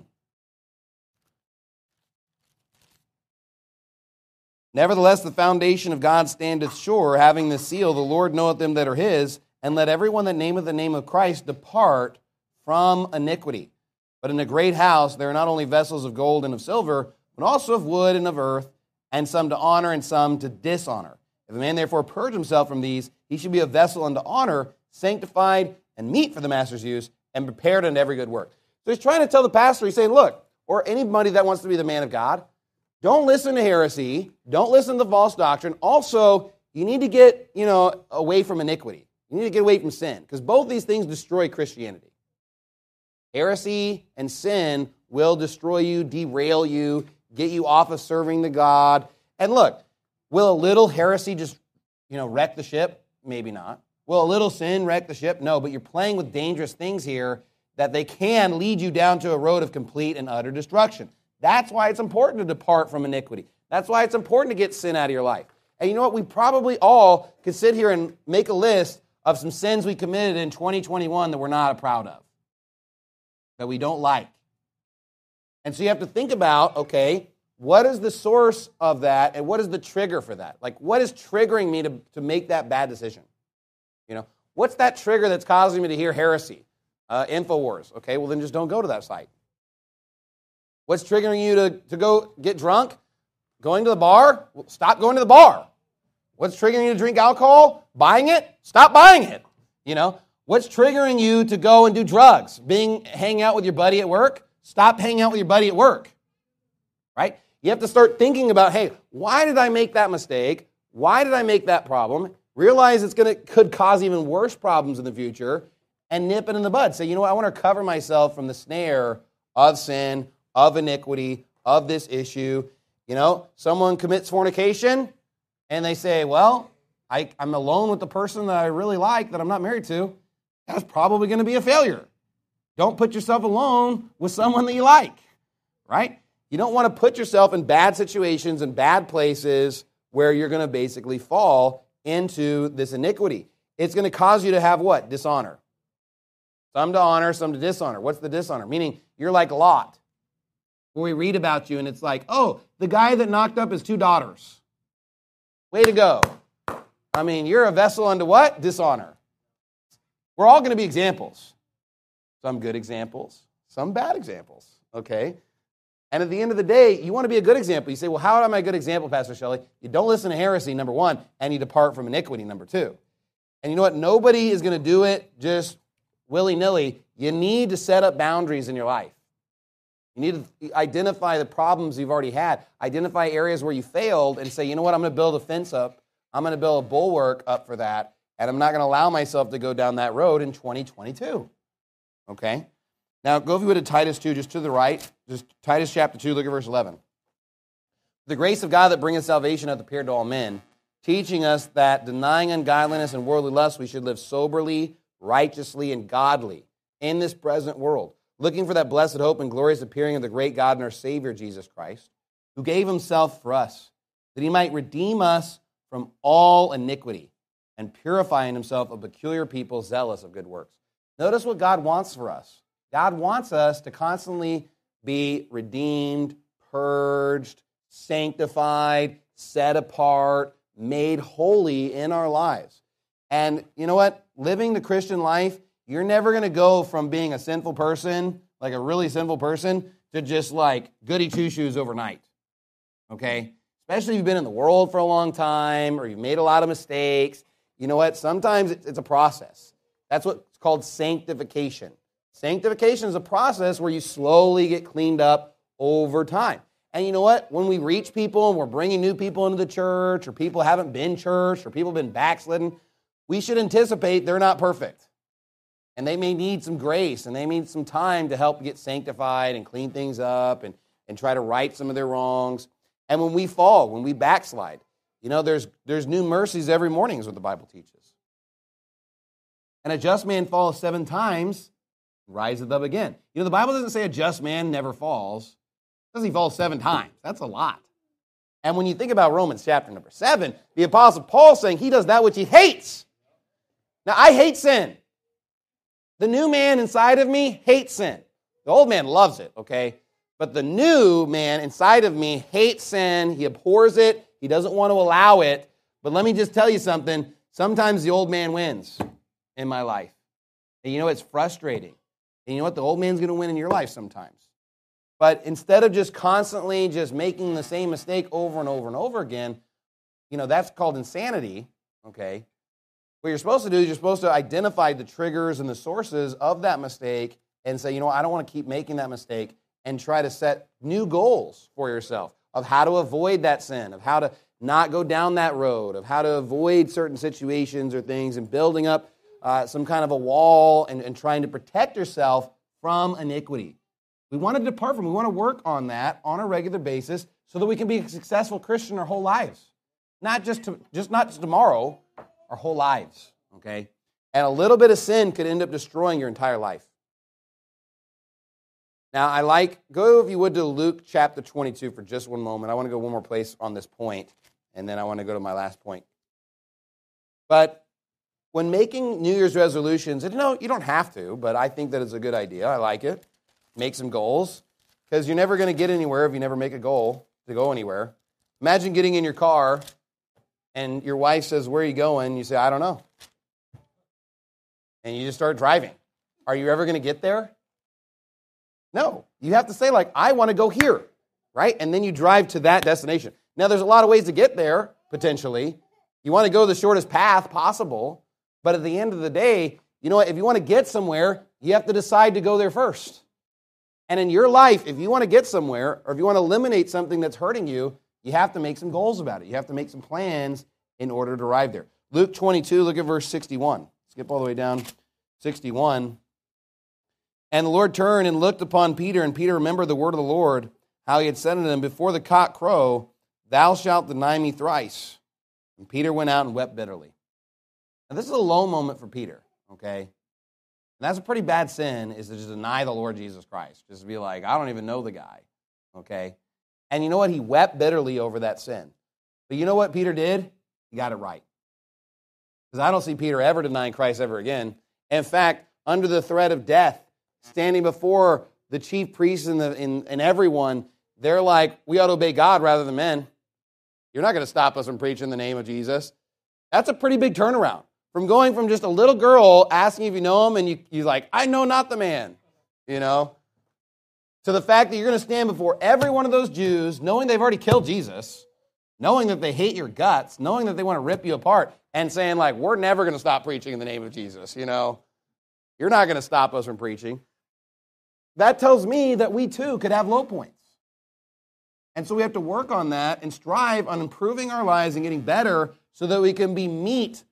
Nevertheless, the foundation of God standeth sure, having the seal, the Lord knoweth them that are his, and let everyone that nameth the name of Christ depart from iniquity. But in a great house there are not only vessels of gold and of silver, but also of wood and of earth, and some to honor and some to dishonor. If a man therefore purge himself from these, he should be a vessel unto honor, sanctified and meet for the master's use, and prepared unto every good work. So he's trying to tell the pastor, he's saying, look, or anybody that wants to be the man of God, don't listen to heresy, don't listen to the false doctrine. Also, you need to get, you know, away from iniquity. You need to get away from sin, because both these things destroy Christianity. Heresy and sin will destroy you, derail you, get you off of serving the God. And look, will a little heresy just, you know, wreck the ship? Maybe not. Will a little sin wreck the ship? No, but you're playing with dangerous things here that they can lead you down to a road of complete and utter destruction. That's why it's important to depart from iniquity. That's why it's important to get sin out of your life. And you know what? We probably all could sit here and make a list of some sins we committed in twenty twenty-one that we're not proud of, that we don't like. And so you have to think about, okay, what is the source of that, and what is the trigger for that? Like, what is triggering me to, to make that bad decision? You know, what's that trigger that's causing me to hear heresy? Uh, InfoWars. Okay, well then just don't go to that site. What's triggering you to, to go get drunk? Going to the bar? Well, stop going to the bar. What's triggering you to drink alcohol? Buying it? Stop buying it. You know, what's triggering you to go and do drugs? Being hang out with your buddy at work? Stop hanging out with your buddy at work. Right? You have to start thinking about, hey, why did I make that mistake? Why did I make that problem? Realize it's going to could cause even worse problems in the future, and nip it in the bud. Say, you know what, I want to cover myself from the snare of sin, of iniquity, of this issue. You know, someone commits fornication, and they say, well, I, I'm alone with the person that I really like, that I'm not married to. That's probably going to be a failure. Don't put yourself alone with someone that you like, right? You don't want to put yourself in bad situations and bad places where you're going to basically fall into this iniquity. It's going to cause you to have what? Dishonor. Some to honor, some to dishonor. What's the dishonor? Meaning you're like Lot, where we read about you and it's like, oh, the guy that knocked up his two daughters. Way to go. I mean, you're a vessel unto what? Dishonor. We're all going to be examples. Some good examples, some bad examples, okay? And at the end of the day, you want to be a good example. You say, well, how am I a good example, Pastor Shelley? You don't listen to heresy, number one, and you depart from iniquity, number two. And you know what? Nobody is going to do it just willy-nilly. You need to set up boundaries in your life. You need to identify the problems you've already had, identify areas where you failed, and say, you know what? I'm going to build a fence up. I'm going to build a bulwark up for that, And I'm not going to allow myself to go down that road in twenty twenty-two. Okay? Now, go if you would to Titus two, just to the right. Just Titus chapter two, look at verse eleven. The grace of God that bringeth salvation hath appeared to all men, teaching us that denying ungodliness and worldly lust, we should live soberly, righteously, and godly in this present world, looking for that blessed hope and glorious appearing of the great God and our Savior, Jesus Christ, who gave himself for us, that he might redeem us from all iniquity and purify in himself a peculiar people zealous of good works. Notice what God wants for us. God wants us to constantly be redeemed, purged, sanctified, set apart, made holy in our lives. And you know what? Living the Christian life, you're never going to go from being a sinful person, like a really sinful person, to just like goody two-shoes overnight. Okay? Especially if you've been in the world for a long time or you've made a lot of mistakes. You know what? Sometimes it's a process. That's what's called sanctification. Sanctification is a process where you slowly get cleaned up over time. And you know what? When we reach people and we're bringing new people into the church, or people haven't been church, or people have been backslidden, we should anticipate they're not perfect. And they may need some grace, and they need some time to help get sanctified and clean things up and, and try to right some of their wrongs. And when we fall, when we backslide, you know, there's, there's new mercies every morning is what the Bible teaches. And a just man falls seven times, riseth up again. You know, the Bible doesn't say a just man never falls. It says he falls seven times. That's a lot. And when you think about Romans chapter number seven, the Apostle Paul saying he does that which he hates. Now, I hate sin. The new man inside of me hates sin. The old man loves it, okay? But the new man inside of me hates sin. He abhors it. He doesn't want to allow it. But let me just tell you something. Sometimes the old man wins in my life. And you know, it's frustrating. And you know what? The old man's going to win in your life sometimes. But instead of just constantly just making the same mistake over and over and over again, you know, that's called insanity, okay? What you're supposed to do is you're supposed to identify the triggers and the sources of that mistake and say, you know, I don't want to keep making that mistake, and try to set new goals for yourself of how to avoid that sin, of how to not go down that road, of how to avoid certain situations or things, and building up uh, some kind of a wall and, and trying to protect yourself from iniquity. We want to depart from, we want to work on that on a regular basis so that we can be a successful Christian our whole lives. Not just to, just not just tomorrow, our whole lives, okay? And a little bit of sin could end up destroying your entire life. Now, I like, go if you would to Luke chapter twenty-two for just one moment. I want to go one more place on this point, and then I want to go to my last point. But when making New Year's resolutions, and you know, you don't have to, but I think that it's a good idea. I like it. Make some goals, because you're never going to get anywhere if you never make a goal to go anywhere. Imagine getting in your car, and your wife says, where are you going? You say, I don't know. And you just start driving. Are you ever going to get there? No. You have to say, like, I want to go here, right? And then you drive to that destination. Now, there's a lot of ways to get there, potentially. You want to go the shortest path possible, but at the end of the day, you know what? If you want to get somewhere, you have to decide to go there first. And in your life, if you want to get somewhere, or if you want to eliminate something that's hurting you, you have to make some goals about it. You have to make some plans in order to arrive there. Luke twenty-two, look at verse sixty-one. Skip all the way down. sixty-one. And the Lord turned and looked upon Peter, and Peter remembered the word of the Lord, how he had said unto him, before the cock crow, thou shalt deny me thrice. And Peter went out and wept bitterly. Now, this is a low moment for Peter, okay? And that's a pretty bad sin, is to just deny the Lord Jesus Christ. Just to be like, I don't even know the guy, okay? And you know what? He wept bitterly over that sin. But you know what Peter did? He got it right. Because I don't see Peter ever denying Christ ever again. In fact, under the threat of death, standing before the chief priests and, the, and, and everyone, they're like, we ought to obey God rather than men. You're not going to stop us from preaching the name of Jesus. That's a pretty big turnaround. From going from just a little girl asking if you know him, and you, you're like, I know not the man, you know, to the fact that you're going to stand before every one of those Jews, knowing they've already killed Jesus, knowing that they hate your guts, knowing that they want to rip you apart, and saying, like, we're never going to stop preaching in the name of Jesus, you know. You're not going to stop us from preaching. That tells me that we, too, could have low points. And so we have to work on that and strive on improving our lives and getting better so that we can be meat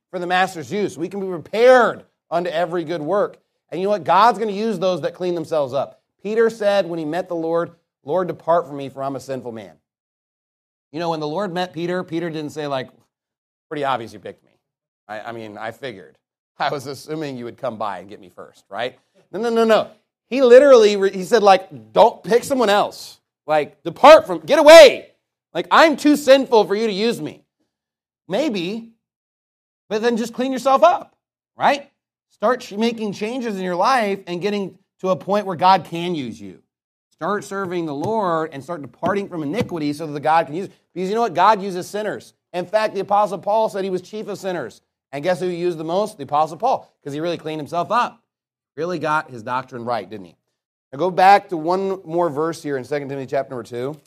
for the master's use. We can be prepared unto every good work. And you know what? God's going to use those that clean themselves up. Peter said when he met the Lord, Lord, depart from me, for I'm a sinful man. You know, when the Lord met Peter, Peter didn't say, like, pretty obvious you picked me. I, I mean, I figured. I was assuming you would come by and get me first, right? No, no, no, no. He literally, he said, like, don't pick someone else. Like, depart from, get away. Like, I'm too sinful for you to use me. Maybe, but then just clean yourself up, right? Start making changes in your life and getting to a point where God can use you. Start serving the Lord and start departing from iniquity so that the God can use you. Because you know what? God uses sinners. In fact, the Apostle Paul said he was chief of sinners. And guess who he used the most? The Apostle Paul, because he really cleaned himself up. Really got his doctrine right, didn't he? Now go back to one more verse here in Second Timothy chapter number two.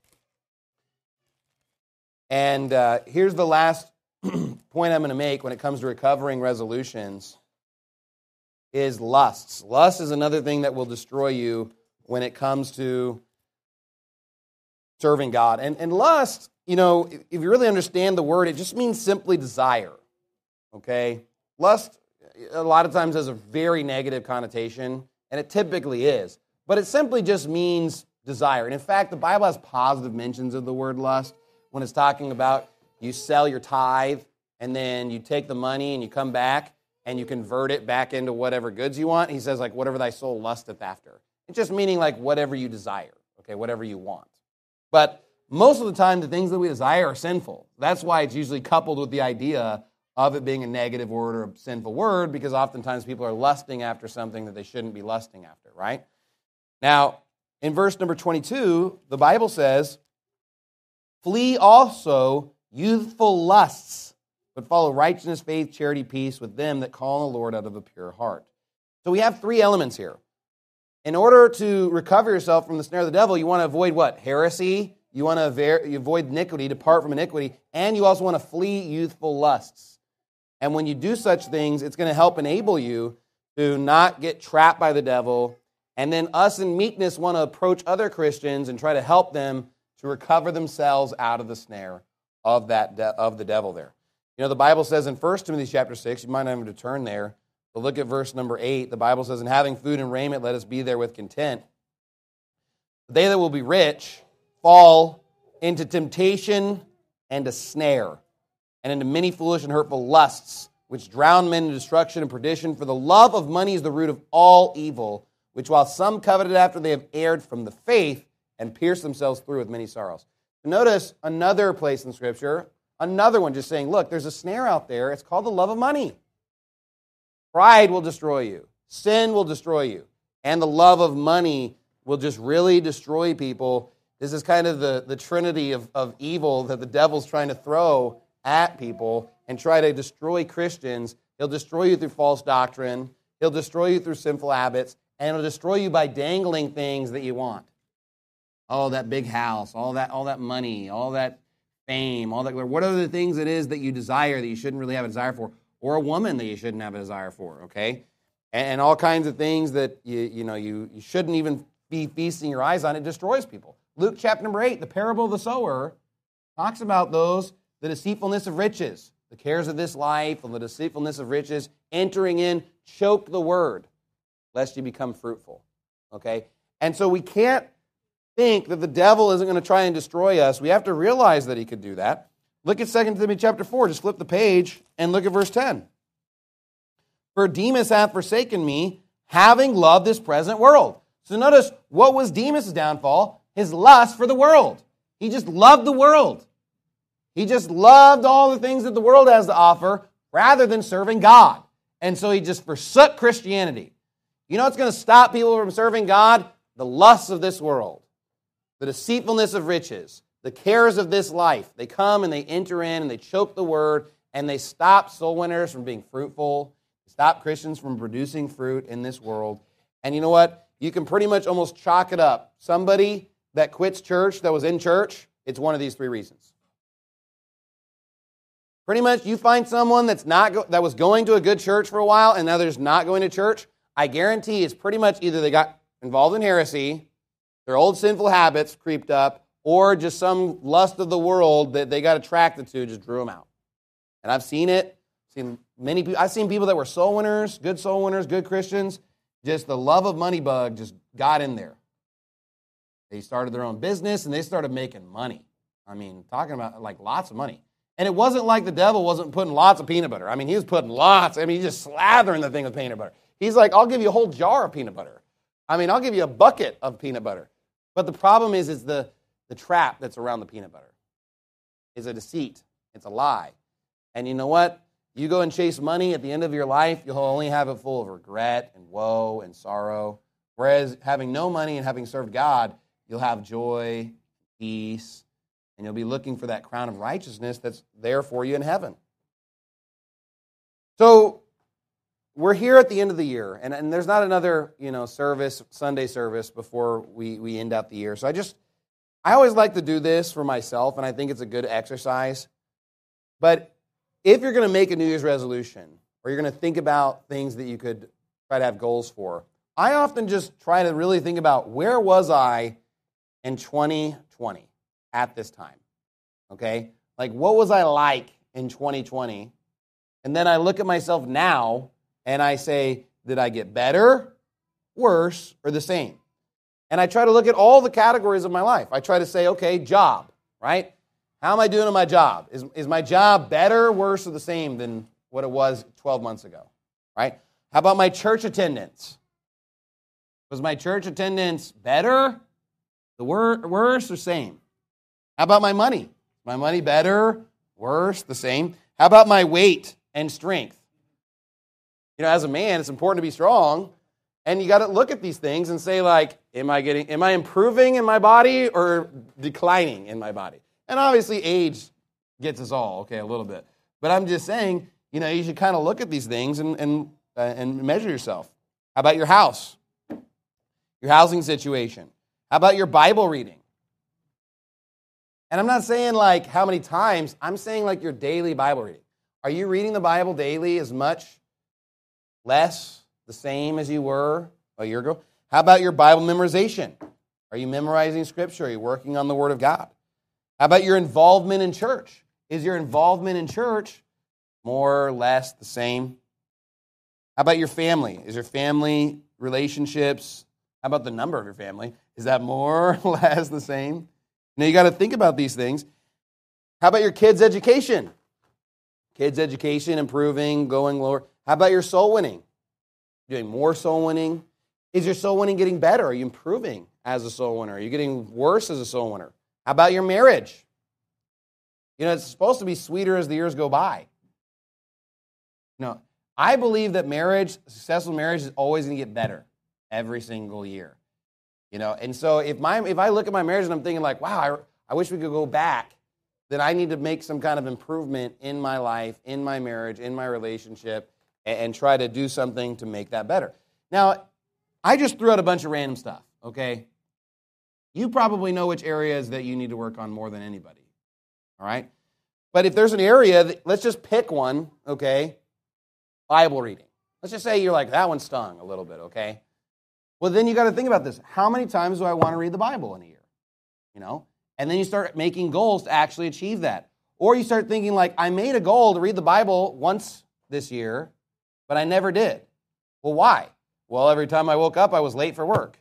And uh, here's the last point I'm going to make when it comes to recovering resolutions is lusts. Lust is another thing that will destroy you when it comes to serving God. And, and lust, you know, if you really understand the word, it just means simply desire, okay? Lust, a lot of times, has a very negative connotation, and it typically is. But it simply just means desire. And in fact, the Bible has positive mentions of the word lust when it's talking about you sell your tithe, and then you take the money and you come back and you convert it back into whatever goods you want. He says, like, whatever thy soul lusteth after. It's just meaning like whatever you desire, okay, whatever you want. But most of the time, the things that we desire are sinful. That's why it's usually coupled with the idea of it being a negative word or a sinful word, because oftentimes people are lusting after something that they shouldn't be lusting after, right? Now, in verse number twenty-two, the Bible says, flee also youthful lusts, but follow righteousness, faith, charity, peace with them that call on the Lord out of a pure heart. So we have three elements here. In order to recover yourself from the snare of the devil, you want to avoid what? Heresy. You want to avoid iniquity, depart from iniquity, and you also want to flee youthful lusts. And when you do such things, it's going to help enable you to not get trapped by the devil. And then us in meekness want to approach other Christians and try to help them to recover themselves out of the snare of that de- of the devil there. You know, the Bible says in First Timothy chapter six, you might not have to turn there, but look at verse number eight. The Bible says, in having food and raiment, let us be there with content. They that will be rich fall into temptation and a snare, and into many foolish and hurtful lusts, which drown men in destruction and perdition. For the love of money is the root of all evil, which while some coveted after, they have erred from the faith and pierced themselves through with many sorrows. Notice another place in Scripture, another one just saying, look, there's a snare out there. It's called the love of money. Pride will destroy you. Sin will destroy you. And the love of money will just really destroy people. This is kind of the, the trinity of, of evil that the devil's trying to throw at people and try to destroy Christians. He'll destroy you through false doctrine. He'll destroy you through sinful habits. And he'll destroy you by dangling things that you want. Oh, that big house, all that, all that money, all that fame, all that. What are the things it is that you desire that you shouldn't really have a desire for? Or a woman that you shouldn't have a desire for, okay? And, and all kinds of things that you, you know you, you shouldn't even be feasting your eyes on. It destroys people. Luke chapter number eight, the parable of the sower, talks about those, the deceitfulness of riches, the cares of this life, and the deceitfulness of riches, entering in, choke the word, lest you become fruitful, okay? And so we can't think that the devil isn't going to try and destroy us. We have to realize that he could do that. Look at Second Timothy chapter four. Just flip the page and look at verse ten. For Demas hath forsaken me, having loved this present world. So notice, what was Demas' downfall? His lust for the world. He just loved the world. He just loved all the things that the world has to offer rather than serving God. And so he just forsook Christianity. You know what's going to stop people from serving God? The lusts of this world. The deceitfulness of riches, the cares of this life. They come and they enter in and they choke the word and they stop soul winners from being fruitful, stop Christians from producing fruit in this world. And you know what? You can pretty much almost chalk it up. Somebody that quits church, that was in church, it's one of these three reasons. Pretty much you find someone that's not go- that was going to a good church for a while and now they're just not going to church, I guarantee it's pretty much either they got involved in heresy, their old sinful habits creeped up, or just some lust of the world that they got attracted to just drew them out. And I've seen it. Seen many people, I've seen people that were soul winners, good soul winners, good Christians. Just the love of money bug just got in there. They started their own business, and they started making money. I mean, talking about like lots of money. And it wasn't like the devil wasn't putting lots of peanut butter. I mean, he was putting lots. I mean, he's just slathering the thing with peanut butter. He's like, I'll give you a whole jar of peanut butter. I mean, I'll give you a bucket of peanut butter. But the problem is, is the, the trap that's around the peanut butter. It's a deceit. It's a lie. And you know what? You go and chase money at the end of your life, you'll only have it full of regret and woe and sorrow. Whereas having no money and having served God, you'll have joy, peace, and you'll be looking for that crown of righteousness that's there for you in heaven. So we're here at the end of the year, and, and there's not another, you know, service, Sunday service before we, we end out the year. So I just, I always like to do this for myself, and I think it's a good exercise. But if you're going to make a New Year's resolution, or you're going to think about things that you could try to have goals for, I often just try to really think about where was I in twenty twenty at this time, okay? Like, what was I like in twenty twenty? And then I look at myself now, and I say, did I get better, worse, or the same? And I try to look at all the categories of my life. I try to say, okay, job, right? How am I doing on my job? Is, is my job better, worse, or the same than what it was twelve months ago, right? How about my church attendance? Was my church attendance better, the wor- worse, or same? How about my money? My money better, worse, the same? How about my weight and strength? You know, as a man, it's important to be strong, and you got to look at these things and say, like, am I getting, am I improving in my body or declining in my body? And obviously, age gets us all, okay, a little bit. But I'm just saying, you know, you should kind of look at these things and and uh, and measure yourself. How about your house? Your housing situation? How about your Bible reading? And I'm not saying like how many times, I'm saying like your daily Bible reading. Are you reading the Bible daily as much, less, the same as you were a year ago? How about your Bible memorization? Are you memorizing Scripture? Are you working on the Word of God? How about your involvement in church? Is your involvement in church more or less the same? How about your family? Is your family relationships, how about the number of your family? Is that more or less the same? Now, you got to think about these things. How about your kids' education? Kids' education improving, going lower. How about your soul winning? Doing more soul winning? Is your soul winning getting better? Are you improving as a soul winner? Are you getting worse as a soul winner? How about your marriage? You know, it's supposed to be sweeter as the years go by. No, I believe that marriage, successful marriage, is always going to get better every single year. You know, and so if my if I look at my marriage and I'm thinking like, wow, I, I wish we could go back, then I need to make some kind of improvement in my life, in my marriage, in my relationship, and, and try to do something to make that better. Now, I just threw out a bunch of random stuff, okay? You probably know which areas that you need to work on more than anybody, all right? But if there's an area, that, let's just pick one, okay? Bible reading. Let's just say you're like, that one stung a little bit, okay? Well, then you got to think about this. How many times do I want to read the Bible in a year? You know? And then you start making goals to actually achieve that. Or you start thinking like, I made a goal to read the Bible once this year, but I never did. Well, why? Well, every time I woke up, I was late for work.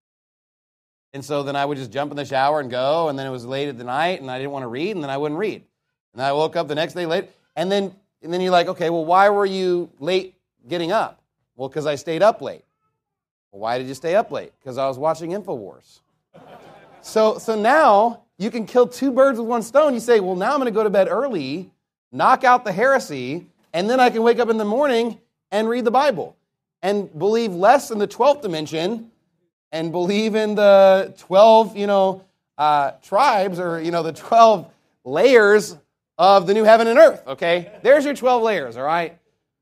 And so then I would just jump in the shower and go, and then it was late at the night, and I didn't want to read, and then I wouldn't read. And I woke up the next day late, and then and then you're like, okay, well, why were you late getting up? Well, because I stayed up late. Well, why did you stay up late? Because I was watching InfoWars. so so now you can kill two birds with one stone. You say, well, now I'm going to go to bed early, knock out the heresy, and then I can wake up in the morning and read the Bible and believe less in the twelfth dimension and believe in the twelve, you know, uh, tribes or, you know, the twelve layers of the new heaven and earth, okay? There's your twelve layers, all right?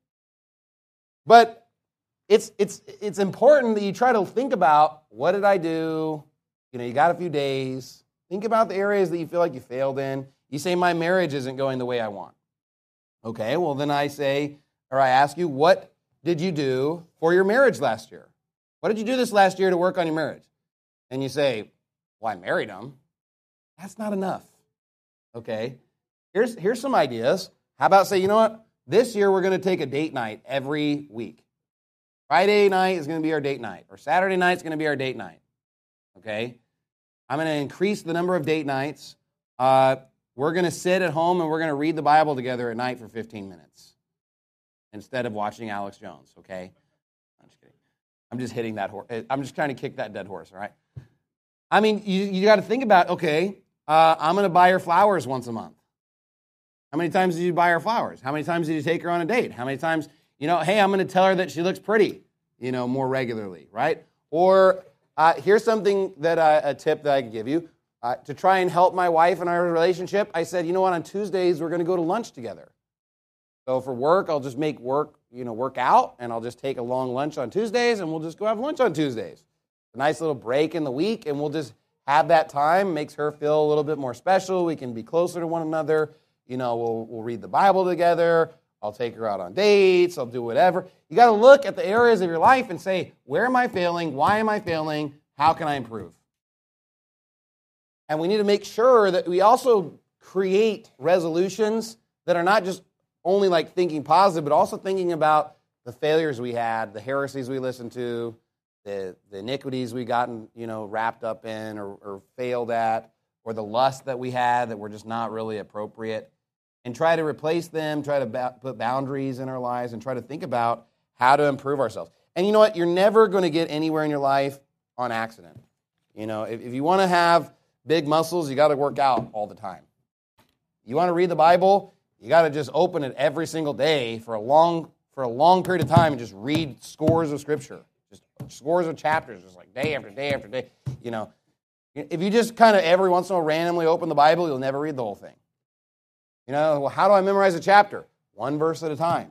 But it's it's it's important that you try to think about, what did I do? You know, you got a few days. Think about the areas that you feel like you failed in. You say, my marriage isn't going the way I want. Okay, well, then I say, or I ask you, what did you do for your marriage last year? What did you do this last year to work on your marriage? And you say, well, I married him. That's not enough. Okay, here's, here's some ideas. How about say, you know what? this year we're going to take a date night every week. Friday night is going to be our date night, or Saturday night is going to be our date night. Okay? I'm going to increase the number of date nights. Uh, we're going to sit at home and we're going to read the Bible together at night for fifteen minutes instead of watching Alex Jones, okay? I'm just kidding. I'm just hitting that horse. I'm just trying to kick that dead horse, all right? I mean, you, you got to think about, okay, uh, I'm going to buy her flowers once a month. How many times did you buy her flowers? How many times did you take her on a date? How many times, you know, hey, I'm going to tell her that she looks pretty, you know, more regularly, right? Or uh, here's something that I, a tip that I could give you. Uh, to try and help my wife in our relationship, I said, you know what, on Tuesdays, we're going to go to lunch together. So for work, I'll just make work, you know, work out, and I'll just take a long lunch on Tuesdays, and we'll just go have lunch on Tuesdays. A nice little break in the week, and we'll just have that time. Makes her feel a little bit more special. We can be closer to one another. You know, we'll, we'll read the Bible together. I'll take her out on dates. I'll do whatever. You got to look at the areas of your life and say, where am I failing? Why am I failing? How can I improve? And we need to make sure that we also create resolutions that are not just only like thinking positive, but also thinking about the failures we had, the heresies we listened to, the, the iniquities we gotten, you know, wrapped up in or, or failed at, or the lust that we had that were just not really appropriate, and try to replace them, try to ba- put boundaries in our lives, and try to think about how to improve ourselves. And you know what? You're never going to get anywhere in your life on accident. You know, if, if you want to have big muscles, you got to work out all the time. You want to read the Bible, you got to just open it every single day for a long for a long period of time and just read scores of Scripture, just scores of chapters, just like day after day after day. You know, if you just kind of every once in a while randomly open the Bible, you'll never read the whole thing. You know, well, how do I memorize a chapter? One verse at a time.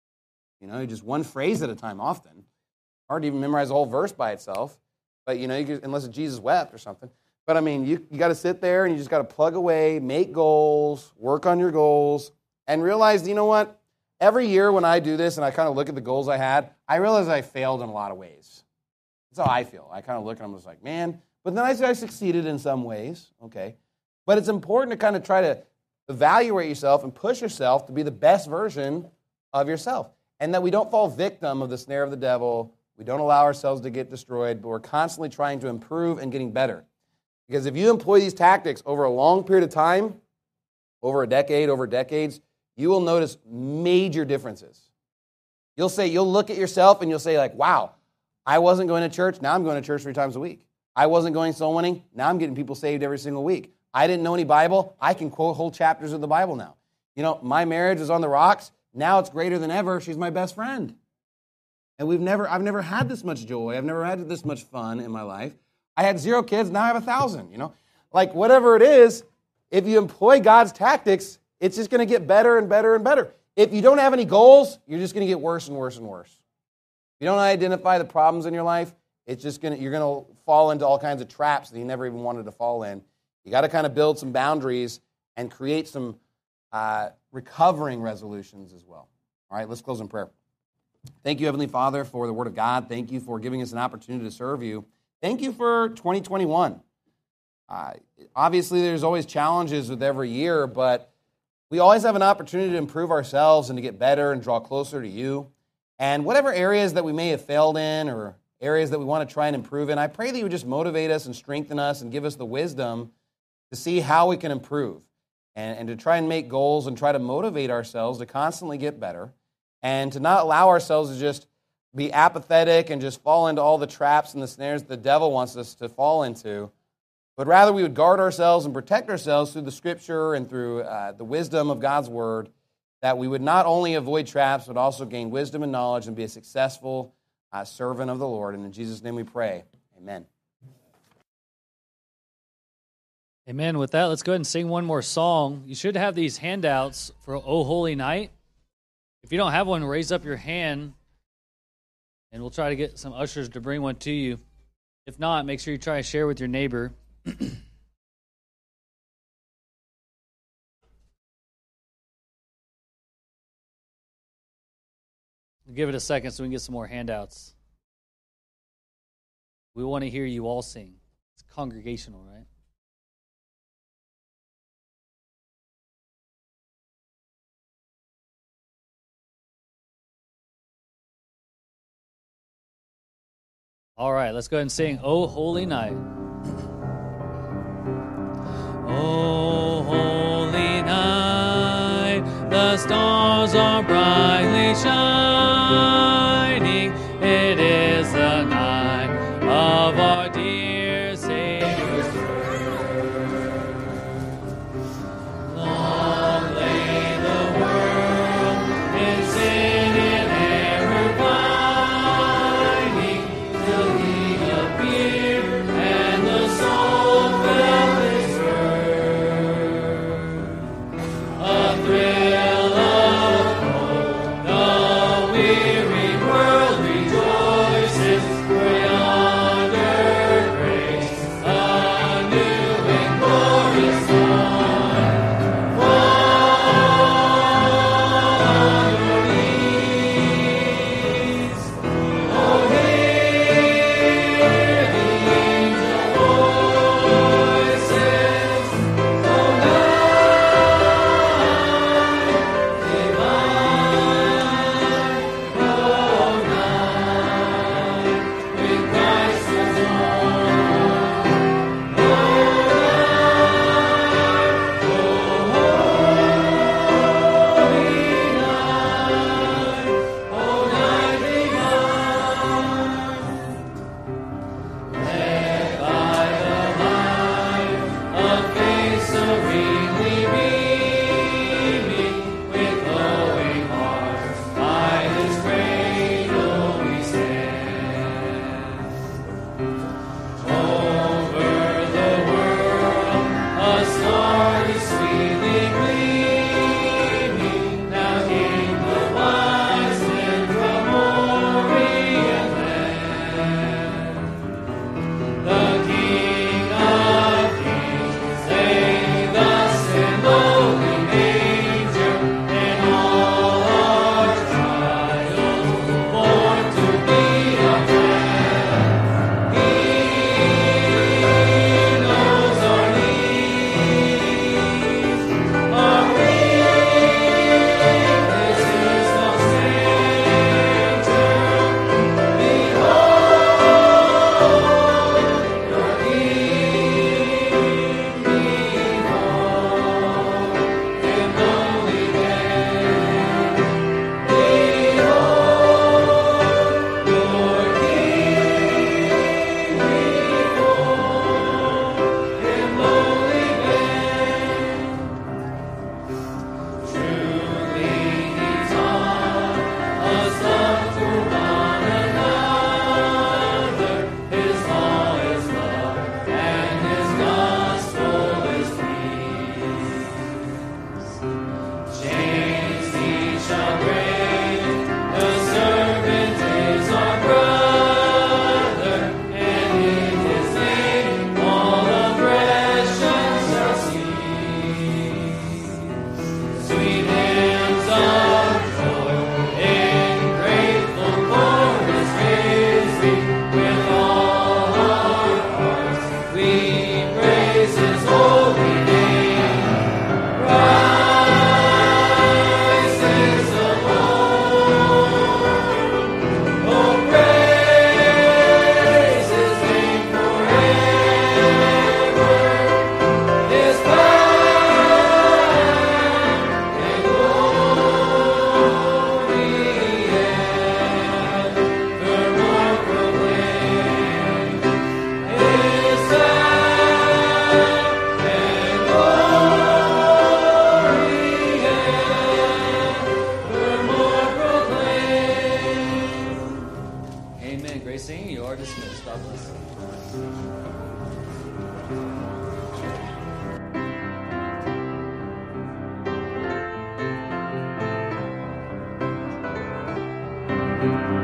You know, just one phrase at a time often. Hard to even memorize a whole verse by itself, but you know, you can, unless it's Jesus wept or something. But I mean, you, you got to sit there and you just got to plug away, make goals, work on your goals, and realize, you know what? Every year when I do this and I kind of look at the goals I had, I realize I failed in a lot of ways. That's how I feel. I kind of look and I'm just like, man, but then I, I succeeded in some ways, okay? But it's important to kind of try to evaluate yourself and push yourself to be the best version of yourself, and that we don't fall victim of the snare of the devil. We don't allow ourselves to get destroyed, but we're constantly trying to improve and getting better. Because if you employ these tactics over a long period of time, over a decade, over decades, you will notice major differences. You'll say, you'll look at yourself and you'll say like, wow, I wasn't going to church, now I'm going to church three times a week. I wasn't going soul winning, now I'm getting people saved every single week. I didn't know any Bible, I can quote whole chapters of the Bible now. You know, my marriage is on the rocks, now it's greater than ever, she's my best friend. And we've never, I've never had this much joy, I've never had this much fun in my life. I had zero kids, now I have a thousand, you know. Like whatever it is, if you employ God's tactics, it's just going to get better and better and better. If you don't have any goals, you're just going to get worse and worse and worse. If you don't identify the problems in your life, it's just going to, you're going to fall into all kinds of traps that you never even wanted to fall in. You got to kind of build some boundaries and create some uh, recovering resolutions as well. All right, let's close in prayer. Thank you, Heavenly Father, for the Word of God. Thank you for giving us an opportunity to serve you. Thank you for twenty twenty-one. Uh, obviously, there's always challenges with every year, but we always have an opportunity to improve ourselves and to get better and draw closer to you. And whatever areas that we may have failed in or areas that we want to try and improve in, I pray that you would just motivate us and strengthen us and give us the wisdom to see how we can improve and, and to try and make goals and try to motivate ourselves to constantly get better and to not allow ourselves to just be apathetic and just fall into all the traps and the snares the devil wants us to fall into, but rather we would guard ourselves and protect ourselves through the Scripture and through uh, the wisdom of God's Word, that we would not only avoid traps, but also gain wisdom and knowledge and be a successful uh, servant of the Lord. And in Jesus' name we pray. Amen. Amen. With that, let's go ahead and sing one more song. You should have these handouts for O Holy Night. If you don't have one, raise up your hand, and we'll try to get some ushers to bring one to you. If not, make sure you try to share with your neighbor. Give it a second so we can get some more handouts. We want to hear you all sing. It's congregational, right? All right, let's go ahead and sing "O Holy Night." O holy night, the stars are brightly shining. It is the night of our dear Savior's birth. Long lay the world in sin and error pining, till He appeared and the soul felt His word. A thrill of hope, the weary world rejoices, for yonder breaks a new and glorious dawn. Fall on your knees. Oh, hear the angel voices. Oh, night divine. Oh, night when Christ was born. Oh, night, oh, holy night. Oh, night divine. Led by the light of faith serenely beaming, with glowing hearts by His cradle we stand. Over the world a star is sweetly gleaming. Now came the wise men from Orient land. The King of Kings lay thus in lowly manger, and all our trials born to be our friend. He knows our needs, our weakness is no stranger. Behold, your King before Him lowly bend. Behold, your King before Him lowly bend. Truly He taught us love to one another. His law is love, and His gospel is peace. Chains He shall break, the servant is our brother, and in His name all oppression shall cease. Sweet hymns of joy in grateful chorus raise we, with all our hearts we praise His holy name. Christ is the Lord. Oh, praise His name forever. His power and glory evermore proclaim. His power and glory evermore proclaim. Amen. Great singing. You are dismissed. God bless you. Thank you.